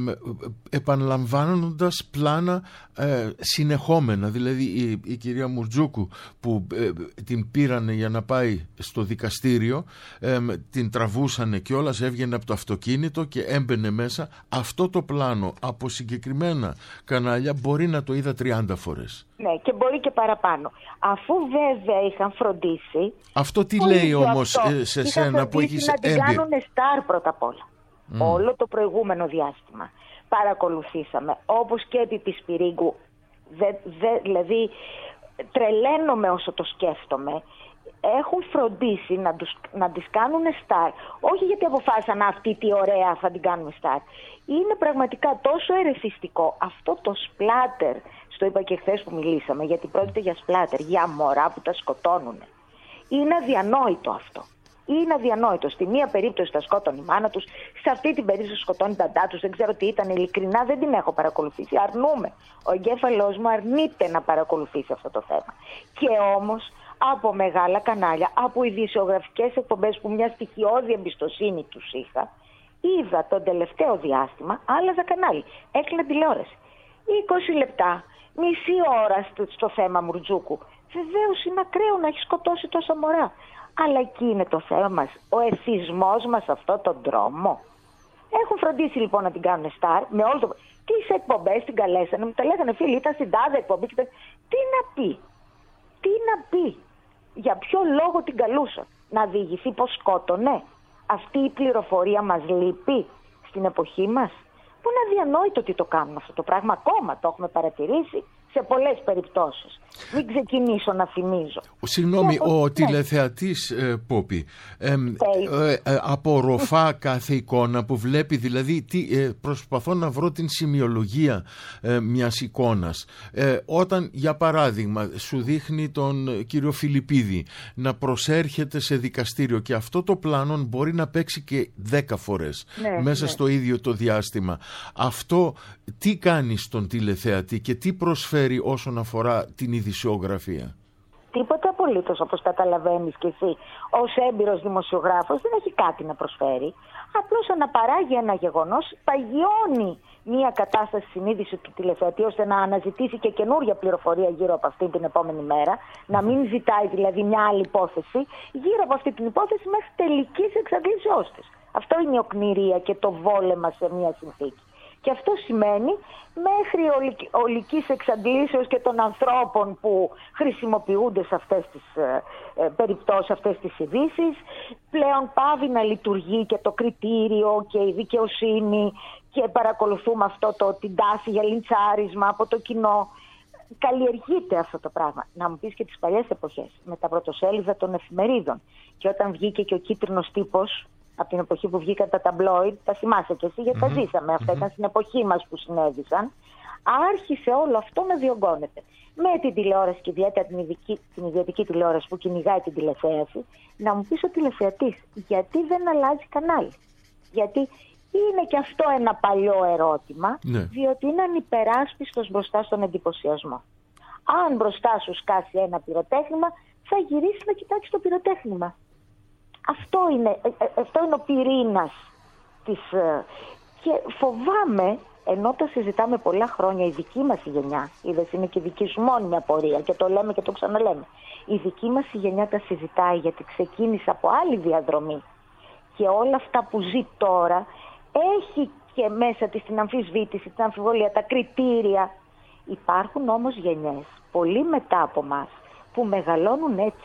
επαναλαμβάνοντας πλάνα ε, συνεχόμενα. Δηλαδή η, η κυρία Μουρτζούκου που ε, την πήρανε για να πάει στο δικαστήριο, ε, την τραβούσανε κιόλας, έβγαινε από το αυτοκίνητο και έμπαινε μέσα. Αυτό το πλάνο από συγκεκριμένα κανάλια μπορεί να το είδα τριάντα φορές. Ναι,
και μπορεί και παραπάνω. Αφού βέβαια είχαν φροντίσει...
Αυτό τι λέει όμως αυτό, σε σένα που έχεις έμπειρη?
Να την κάνουν στάρ πρώτα απ' όλα. Mm. Όλο το προηγούμενο διάστημα παρακολουθήσαμε, όπως και επί Πισπυρίγκου, δε, δε, δηλαδή τρελαίνομαι όσο το σκέφτομαι. Έχουν φροντίσει να, τους, να τις κάνουν στάρ. Όχι γιατί αποφάσισαν αυτή τι ωραία θα την κάνουμε στάρ. Είναι πραγματικά τόσο ερεθιστικό αυτό το σπλάτερ. Στο είπα και χθες που μιλήσαμε, γιατί πρόκειται για σπλάτερ, για μωρά που τα σκοτώνουν. Είναι αδιανόητο αυτό. Είναι αδιανόητο. Στη μία περίπτωση τα σκότωνε η μάνα τους, σε αυτή την περίπτωση σκοτώνει τα ντά τους. Δεν ξέρω τι ήταν, ειλικρινά δεν την έχω παρακολουθήσει. Αρνούμε. Ο εγκέφαλός μου αρνείται να παρακολουθήσει αυτό το θέμα. Και όμως από μεγάλα κανάλια, από ειδησιογραφικές εκπομπές που μια στοιχειώδη εμπιστοσύνη τους είχα, είδα τον τελευταίο διάστημα, άλλαζα κανάλι. Έκλεινα τηλεόραση. είκοσι λεπτά, μισή ώρα στο, στο θέμα Μουρτζούκου. Βεβαίως είναι ακραίο να έχει σκοτώσει τόσα μωρά. Αλλά εκεί είναι το θέμα μας, ο εθισμός μας σε αυτόν τον δρόμο. Έχουν φροντίσει λοιπόν να την κάνουν στάρ με όλο το... Τις εκπομπές την καλέσανε, μου τα λέγανε φίλοι, ήταν στην τάδε εκπομπή. Και... Τι να πει, τι να πει, για ποιο λόγο την καλούσαν, να διηγηθεί πως σκότωνε? Αυτή η πληροφορία μας λείπει στην εποχή μας. Που είναι αδιανόητο ότι το κάνουν αυτό το πράγμα, ακόμα το έχουμε παρατηρήσει σε πολλές περιπτώσεις. Μην ξεκινήσω να θυμίζω.
Συγγνώμη, από... ο ναι. τηλεθεατής ε, Πόπη ε, ε, ε, απορροφά κάθε εικόνα που βλέπει, δηλαδή τι, ε, προσπαθώ να βρω την σημειολογία ε, μιας εικόνας. Ε, όταν για παράδειγμα σου δείχνει τον κύριο Φιλιππίδη να προσέρχεται σε δικαστήριο και αυτό το πλάνο μπορεί να παίξει και δέκα φορές ναι, μέσα ναι. στο ίδιο το διάστημα. Αυτό τι κάνει στον τηλεθεατή και τι προσφέρει όσον αφορά την ειδησιογραφία?
Τίποτα απολύτως, όπως καταλαβαίνεις και εσύ. Ως έμπειρος δημοσιογράφος δεν έχει κάτι να προσφέρει. Απλώς αναπαράγει ένα γεγονός, παγιώνει μια κατάσταση συνείδηση του τηλεθεατή ώστε να αναζητήσει και καινούρια πληροφορία γύρω από αυτή την επόμενη μέρα, να μην ζητάει δηλαδή μια άλλη υπόθεση γύρω από αυτή την υπόθεση μέχρι τελικής εξαντλήσεώς της. Αυτό είναι η οκνηρία και το βόλεμα σε μια συνθήκη. Και αυτό σημαίνει μέχρι ολικής εξαντλήσεως και των ανθρώπων που χρησιμοποιούνται σε αυτές τις ε, ε, περιπτώσεις, αυτές τις ειδήσεις, πλέον πάβει να λειτουργεί και το κριτήριο και η δικαιοσύνη και παρακολουθούμε αυτό το, την τάση για λιντσάρισμα από το κοινό. Καλλιεργείται αυτό το πράγμα. Να μου πεις και τις παλιές εποχές, με τα πρωτοσέλιδα των εφημερίδων και όταν βγήκε και ο κίτρινος τύπος, από την εποχή που βγήκαν τα ταμπλόιντ, τα θυμάσαι και εσύ γιατί mm-hmm. τα ζήσαμε. Αυτά mm-hmm. ήταν στην εποχή μας που συνέβησαν. Άρχισε όλο αυτό να διωγγώνεται. Με την τηλεόραση και ιδιαίτερα την, ειδική, την ιδιωτική τηλεόραση που κυνηγάει την τηλεθέαση, να μου πεις ο τηλεθεατής, γιατί δεν αλλάζει κανάλι? Γιατί είναι και αυτό ένα παλιό ερώτημα, ναι. διότι είναι ανυπεράσπιστος μπροστά στον εντυπωσιασμό. Αν μπροστά σου σκάσει ένα πυροτέχνημα, θα γυρίσει να κοιτάξει το πυροτέχνημα. Αυτό είναι, αυτό είναι ο πυρήνας της... Και φοβάμαι Ενώ τα συζητάμε πολλά χρόνια, η δική μας γενιά, είδες, είναι και η δική σου μόνιμη απορία και το λέμε και το ξαναλέμε. Η δική μας γενιά τα συζητάει γιατί ξεκίνησε από άλλη διαδρομή και όλα αυτά που ζει τώρα έχει και μέσα της την αμφισβήτηση, την αμφιβολία, τα κριτήρια. Υπάρχουν όμως γενιές πολύ μετά από μας που μεγαλώνουν έτσι,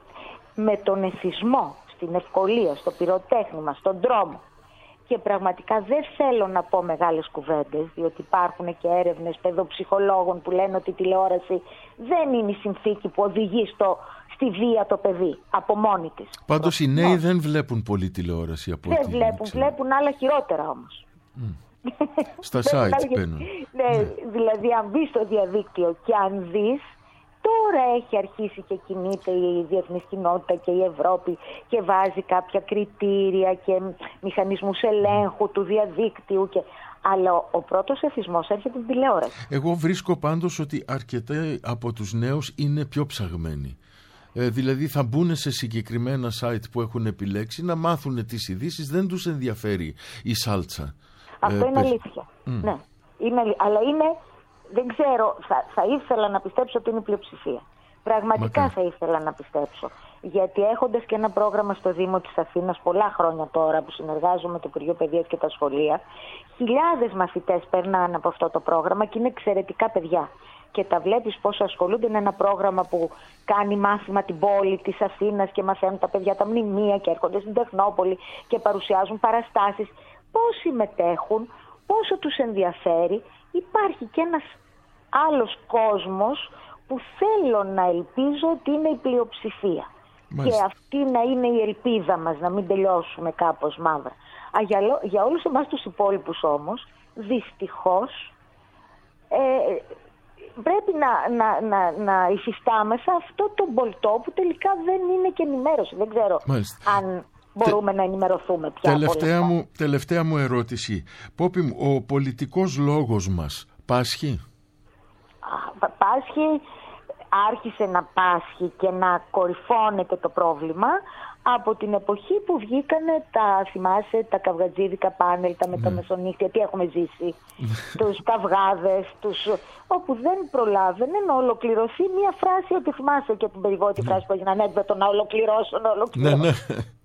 με τον εθισμό, στην ευκολία, στο πυροτέχνημα, στον δρόμο. Και πραγματικά δεν θέλω να πω μεγάλες κουβέντες, διότι υπάρχουν και έρευνες παιδοψυχολόγων που λένε ότι η τηλεόραση δεν είναι η συνθήκη που οδηγεί στο, στη βία το παιδί από μόνη της.
Πάντως οι νέοι δεν βλέπουν πολύ τηλεόραση από
Δεν
ό,τι
βλέπουν,
ξέρω.
βλέπουν άλλα χειρότερα όμως.
Mm. Στα site μπαίνουν.
Ναι, ναι. Δηλαδή αν μπεις στο διαδίκτυο και αν δεις, τώρα έχει αρχίσει και κινείται η διεθνής κοινότητα και η Ευρώπη και βάζει κάποια κριτήρια και μηχανισμούς ελέγχου του διαδίκτυου. Και... Αλλά ο, ο πρώτος εθισμός έρχεται την τηλεόραση.
Εγώ βρίσκω πάντως ότι αρκετοί από τους νέους είναι πιο ψαγμένοι. Ε, δηλαδή θα μπουν σε συγκεκριμένα site που έχουν επιλέξει να μάθουν τις ειδήσεις, δεν τους ενδιαφέρει η σάλτσα.
Αυτό
ε,
είναι
πες...
αλήθεια.
Mm.
Ναι. Είναι, αλλά είναι, δεν ξέρω, θα, θα ήθελα να πιστέψω ότι είναι η πλειοψηφία. Πραγματικά Μακά. θα ήθελα να πιστέψω. Γιατί έχοντας και ένα πρόγραμμα στο Δήμο της Αθήνας πολλά χρόνια τώρα που συνεργάζομαι με το Υπουργείο Παιδείας και τα σχολεία, χιλιάδες μαθητές περνάνε από αυτό το πρόγραμμα και είναι εξαιρετικά παιδιά. Και τα βλέπεις πόσο ασχολούνται. Είναι ένα πρόγραμμα που κάνει μάθημα την πόλη της Αθήνας και μαθαίνουν τα παιδιά τα μνημεία και έρχονται στην Τεχνόπολη και παρουσιάζουν παραστάσεις. Πώς συμμετέχουν, πόσο τους ενδιαφέρει. Υπάρχει και ένας άλλος κόσμος που θέλω να ελπίζω ότι είναι η πλειοψηφία. Μάλιστα. Και αυτή να είναι η ελπίδα μας, να μην τελειώσουμε κάπως μαύρα. Α, για, για όλους εμάς τους υπόλοιπους όμως, δυστυχώς, ε, πρέπει να, να, να, να υφιστάμεθα αυτό το μπολτό που τελικά δεν είναι και ενημέρωση. Δεν ξέρω Μάλιστα. αν μπορούμε Τε... να ενημερωθούμε πια.
Τελευταία μου, τελευταία μου ερώτηση. Πόπη μου, ο πολιτικός λόγος μας πάσχει?
Α, πάσχει, άρχισε να πάσχει και να κορυφώνεται το πρόβλημα από την εποχή που βγήκανε τα, θυμάσαι, τα καυγατζίδικα πάνελ, τα μεταμεσονύχτια, τι έχουμε ζήσει, τους καυγάδες, τους, όπου δεν προλάβαινε να ολοκληρωθεί μία φράση, ότι θυμάσαι και την περιβόητη φράση που έγινε ανέκδοτο, να ολοκληρώσω, να ολοκληρώσω. Ναι, ναι.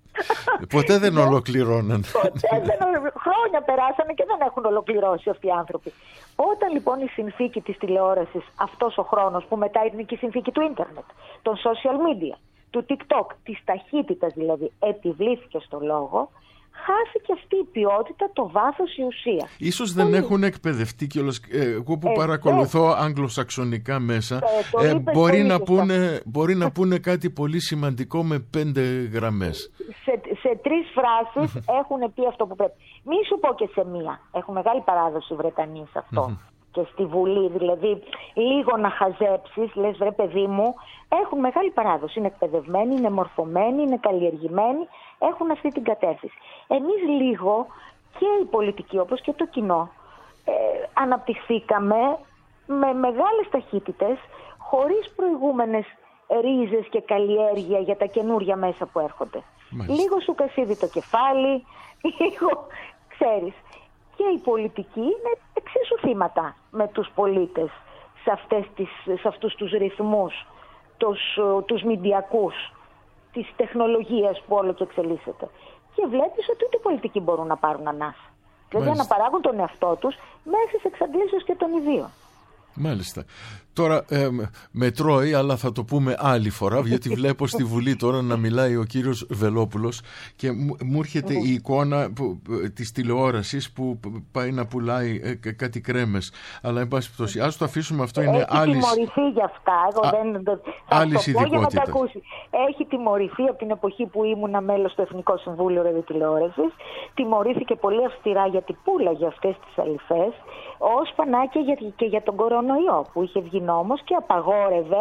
Ποτέ δεν ολοκληρώναν.
Ποτέ δεν ολοκληρώναν. Χρόνια περάσανε και δεν έχουν ολοκληρώσει αυτοί οι άνθρωποι. Όταν λοιπόν η συνθήκη της τηλεόρασης, αυτός ο χρόνος που μετά είναι και η συνθήκη του ίντερνετ, των social media, του TikTok, της ταχύτητας δηλαδή, επιβλήθηκε στο λόγο, χάθηκε αυτή η ποιότητα, το βάθος, η ουσία.
Ίσως δεν Πολύ... έχουν εκπαιδευτεί κιόλας. Εγώ που ε, παρακολουθώ ε, αγγλοσαξονικά μέσα, ε, ε, μπορεί, να πούνε, μπορεί να πούνε κάτι πολύ σημαντικό με πέντε γραμμές. Σε,
σε τρεις φράσεις έχουν πει αυτό που πρέπει. Μη σου πω και σε μία. Έχουν μεγάλη παράδοση οι Βρετανοί σε αυτό. Και στη Βουλή, δηλαδή λίγο να χαζέψεις, λες βρε παιδί μου, έχουν μεγάλη παράδοση, είναι εκπαιδευμένοι, είναι μορφωμένοι, είναι καλλιεργημένοι, έχουν αυτή την κατεύθυνση. Εμείς λίγο και οι πολιτικοί όπως και το κοινό ε, αναπτυχθήκαμε με μεγάλες ταχύτητες, χωρίς προηγούμενες ρίζες και καλλιέργεια για τα καινούρια μέσα που έρχονται. Μάλιστα. Λίγο σου κασίδι το κεφάλι, λίγο, ξέρεις. Και οι πολιτικοί είναι εξίσου θύματα με τους πολίτες σε, αυτές τις, σε αυτούς τους ρυθμούς, τους, τους μηντιακούς, της τεχνολογίας που όλο και εξελίσσεται. Και βλέπεις ότι ούτε οι πολιτικοί μπορούν να πάρουν ανάσα. Δηλαδή να παράγουν τον εαυτό τους μέχρι σε εξαντλήσεως και των ιδίων.
Μάλιστα. Τώρα ε, με τρώει, αλλά θα το πούμε άλλη φορά, γιατί βλέπω στη Βουλή τώρα να μιλάει ο κύριος Βελόπουλος και μου, μου έρχεται η εικόνα που, της τηλεόρασης που πάει να πουλάει ε, κάτι κρέμες. Αλλά εν πάση πτώση, ας το αφήσουμε, αυτό είναι άλλη. Έχει
τιμωρηθεί για αυτά. Εγώ Α, δεν το,
άλλης ειδικότητα.
Έχει τιμωρηθεί από την εποχή που ήμουνα μέλος στο Εθνικό Συμβούλιο Ραδιοτηλεόρασης. Τιμωρήθηκε πολύ αυστηρά γιατί πούλαγε αυτές τις αληθές, ως πανάκια για, και για τον κορονοϊό που είχε βγει νόμος και απαγόρευε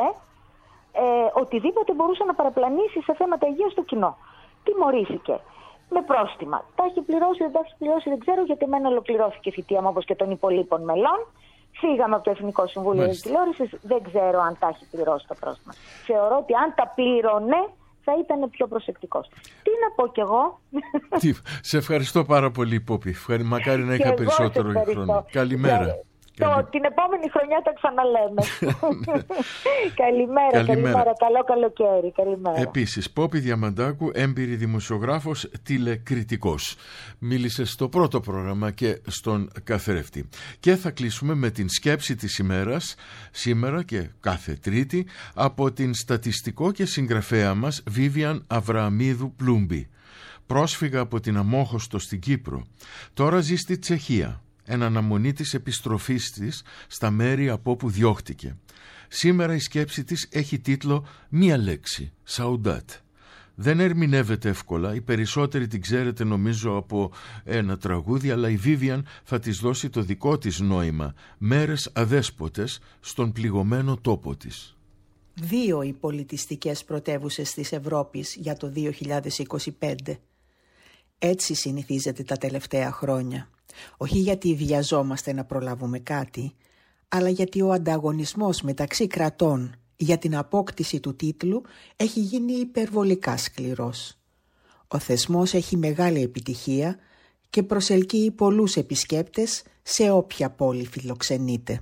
ε, οτιδήποτε μπορούσε να παραπλανήσει σε θέματα υγείας στο κοινό. Τιμωρήθηκε με πρόστιμα. Τα έχει πληρώσει, δεν τα έχει πληρώσει, δεν ξέρω, γιατί εμένα ολοκληρώθηκε η θητεία μου όπως και των υπολείπων μελών. Φύγαμε από το Εθνικό Συμβούλιο της Τηλεόρασης, δεν ξέρω αν τα έχει πληρώσει τα πρόστιμα. Θεωρώ ότι αν τα πλήρωνε θα ήταν πιο προσεκτικός. Τι να πω κι εγώ.
Τι, σε ευχαριστώ πάρα πολύ, Πόπη. Μακάρι να είχα περισσότερο χρόνο. Καλημέρα.
Και... Το, την επόμενη χρονιά τα ξαναλέμε. καλημέρα, καλημέρα, καλημέρα. Καλό καλοκαίρι. Καλημέρα.
Επίσης, Πόπη Διαμαντάκου, έμπειρη δημοσιογράφος, τηλεκριτικός. Μίλησε στο πρώτο πρόγραμμα και στον καθρέφτη. Και θα κλείσουμε με την σκέψη της ημέρας, σήμερα και κάθε Τρίτη, από την στατιστικό και συγγραφέα μας Βίβιαν Αβραμίδου Πλούμπη. Πρόσφυγα από την Αμόχωστο στην Κύπρο. Τώρα ζει στη Τσεχία. Εν αναμονή της επιστροφής της στα μέρη από όπου διώχτηκε. Σήμερα η σκέψη της έχει τίτλο «Μία λέξη, Σαουντάτ». Δεν ερμηνεύεται εύκολα, οι περισσότεροι την ξέρετε νομίζω από ένα τραγούδι, αλλά η Βίβιαν θα της δώσει το δικό της νόημα, μέρες αδέσποτες στον πληγωμένο τόπο της.
Δύο οι πολιτιστικές πρωτεύουσες της Ευρώπης για το δύο χιλιάδες είκοσι πέντε. Έτσι συνηθίζεται τα τελευταία χρόνια. Όχι γιατί βιαζόμαστε να προλάβουμε κάτι, αλλά γιατί ο ανταγωνισμός μεταξύ κρατών για την απόκτηση του τίτλου έχει γίνει υπερβολικά σκληρός. Ο θεσμός έχει μεγάλη επιτυχία και προσελκύει πολλούς επισκέπτες σε όποια πόλη φιλοξενείται.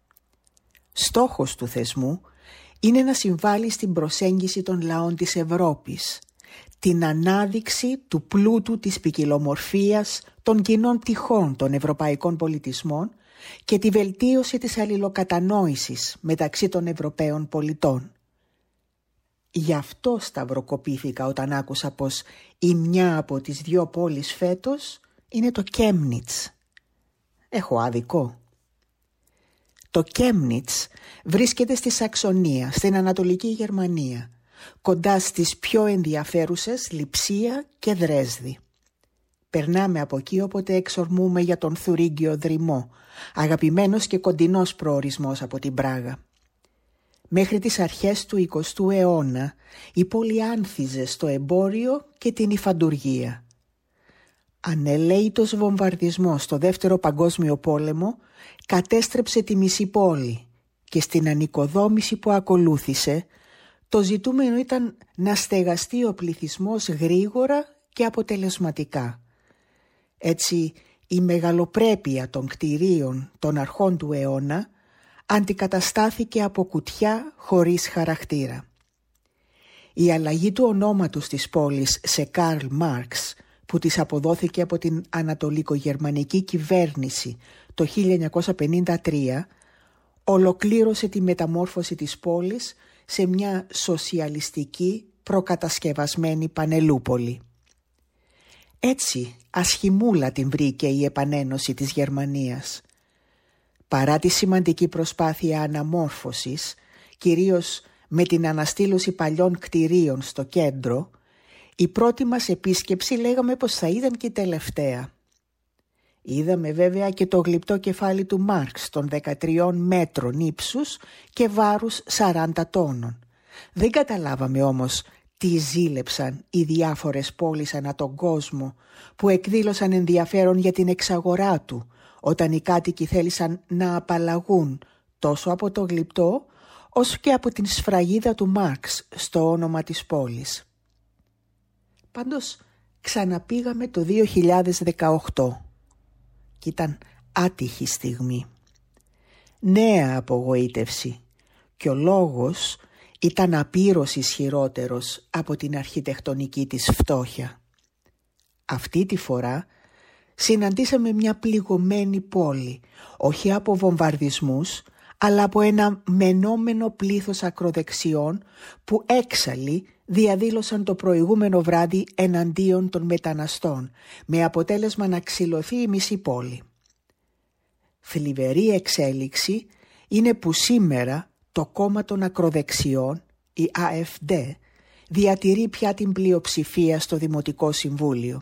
Στόχος του θεσμού είναι να συμβάλλει στην προσέγγιση των λαών της Ευρώπης, την ανάδειξη του πλούτου της ποικιλομορφίας των κοινών τυχών των ευρωπαϊκών πολιτισμών και τη βελτίωση της αλληλοκατανόησης μεταξύ των Ευρωπαίων πολιτών. Γι' αυτό σταυροκοπήθηκα όταν άκουσα πως η μια από τις δυο πόλεις φέτος είναι το Κέμνιτς. Έχω άδικο. Το Κέμνιτς βρίσκεται στη Σαξονία, στην Ανατολική Γερμανία, κοντά στις πιο ενδιαφέρουσες Λειψία και Δρέσδη. Περνάμε από εκεί όποτε εξορμούμε για τον Θουρίγγιο δρυμό, αγαπημένος και κοντινός προορισμός από την Πράγα. Μέχρι τις αρχές του εικοστού αιώνα η πόλη άνθιζε στο εμπόριο και την υφαντουργία. Ανελαίητος βομβαρδισμός στο Δεύτερο Παγκόσμιο Πόλεμο κατέστρεψε τη μισή πόλη και στην ανοικοδόμηση που ακολούθησε το ζητούμενο ήταν να στεγαστεί ο πληθυσμός γρήγορα και αποτελεσματικά. Έτσι η μεγαλοπρέπεια των κτηρίων των αρχών του αιώνα αντικαταστάθηκε από κουτιά χωρίς χαρακτήρα. Η αλλαγή του ονόματος της πόλης σε Καρλ Μάρξ, που της αποδόθηκε από την Ανατολικογερμανική κυβέρνηση το χίλια εννιακόσια πενήντα τρία, ολοκλήρωσε τη μεταμόρφωση της πόλης σε μια σοσιαλιστική προκατασκευασμένη Πανελούπολη. Έτσι ασχημούλα την βρήκε η επανένωση της Γερμανίας. Παρά τη σημαντική προσπάθεια αναμόρφωσης, κυρίως με την αναστήλωση παλιών κτηρίων στο κέντρο, η πρώτη μας επίσκεψη λέγαμε πως θα ήταν και η τελευταία. Είδαμε βέβαια και το γλυπτό κεφάλι του Μάρξ των δεκατριών μέτρων ύψους και βάρους σαράντα τόνων. Δεν καταλάβαμε όμως τι ζήλεψαν οι διάφορες πόλεις ανά τον κόσμο που εκδήλωσαν ενδιαφέρον για την εξαγορά του, όταν οι κάτοικοι θέλησαν να απαλλαγούν τόσο από το γλυπτό όσο και από την σφραγίδα του Μάρξ στο όνομα της πόλης. Πάντως ξαναπήγαμε το δύο χιλιάδες δεκαοκτώ και ήταν άτυχη στιγμή. Νέα απογοήτευση και ο λόγος ήταν απείρως ισχυρότερος από την αρχιτεκτονική της φτώχεια. Αυτή τη φορά συναντήσαμε μια πληγωμένη πόλη, όχι από βομβαρδισμούς, αλλά από ένα μενόμενο πλήθος ακροδεξιών που έξαλλοι διαδήλωσαν το προηγούμενο βράδυ εναντίον των μεταναστών, με αποτέλεσμα να ξυλωθεί η μισή πόλη. Θλιβερή εξέλιξη είναι που σήμερα το κόμμα των ακροδεξιών, η Α Εφ Ντι, διατηρεί πια την πλειοψηφία στο Δημοτικό Συμβούλιο.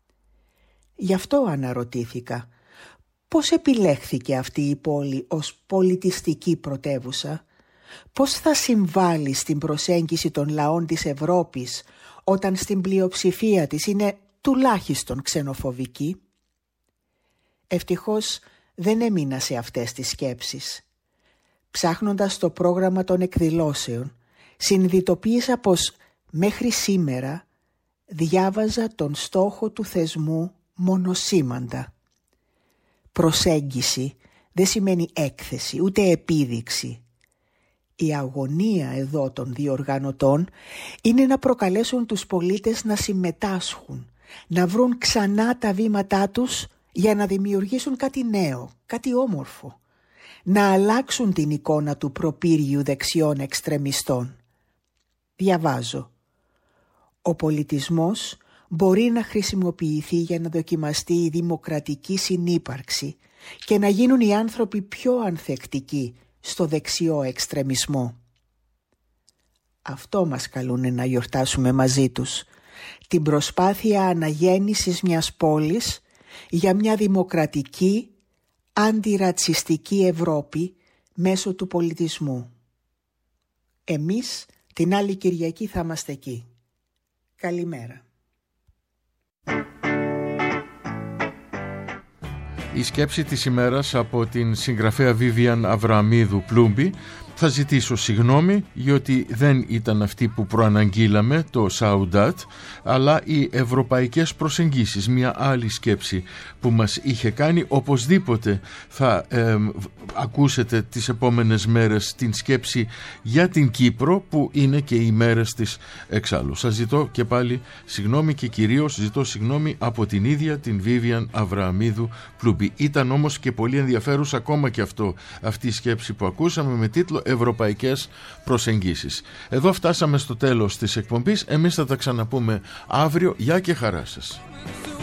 Γι' αυτό αναρωτήθηκα, πώς επιλέχθηκε αυτή η πόλη ως πολιτιστική πρωτεύουσα, πώς θα συμβάλλει στην προσέγγιση των λαών της Ευρώπης όταν στην πλειοψηφία της είναι τουλάχιστον ξενοφοβική. Ευτυχώς δεν έμεινα σε αυτές τις σκέψεις. Ψάχνοντας το πρόγραμμα των εκδηλώσεων, συνειδητοποίησα πως μέχρι σήμερα διάβαζα τον στόχο του θεσμού μονοσήμαντα. Προσέγγιση δεν σημαίνει έκθεση, ούτε επίδειξη. Η αγωνία εδώ των διοργανωτών είναι να προκαλέσουν τους πολίτες να συμμετάσχουν, να βρουν ξανά τα βήματά τους για να δημιουργήσουν κάτι νέο, κάτι όμορφο, να αλλάξουν την εικόνα του προπύργιου δεξιών εξτρεμιστών. Διαβάζω. Ο πολιτισμός μπορεί να χρησιμοποιηθεί για να δοκιμαστεί η δημοκρατική συνύπαρξη και να γίνουν οι άνθρωποι πιο ανθεκτικοί στο δεξιό εξτρεμισμό. Αυτό μας καλούνε να γιορτάσουμε μαζί τους, την προσπάθεια αναγέννησης μιας πόλης για μια δημοκρατική, αντιρατσιστική Ευρώπη μέσω του πολιτισμού. Εμείς την άλλη Κυριακή θα είμαστε εκεί. Καλημέρα.
Η σκέψη της ημέρας από την συγγραφέα Βίβιαν Αβραμίδου Πλούμπη. Θα ζητήσω συγγνώμη γιατί δεν ήταν αυτή που προαναγγείλαμε, το Σαουντάτ, αλλά οι ευρωπαϊκές προσεγγίσεις, μια άλλη σκέψη που μας είχε κάνει. Οπωσδήποτε θα ε, ακούσετε τις επόμενες μέρες την σκέψη για την Κύπρο, που είναι και οι μέρες της εξάλλου. Σας ζητώ και πάλι συγγνώμη και κυρίως ζητώ συγγνώμη από την ίδια την Βίβιαν Αβραμίδου Πλούμπη. Ήταν όμως και πολύ ενδιαφέρουσα ακόμα και αυτό, αυτή η σκέψη που ακούσαμε με τίτλο Ευρωπαϊκές προσεγγίσεις. Εδώ φτάσαμε στο τέλος της εκπομπής. Εμείς θα τα ξαναπούμε αύριο. Γεια και χαρά σας.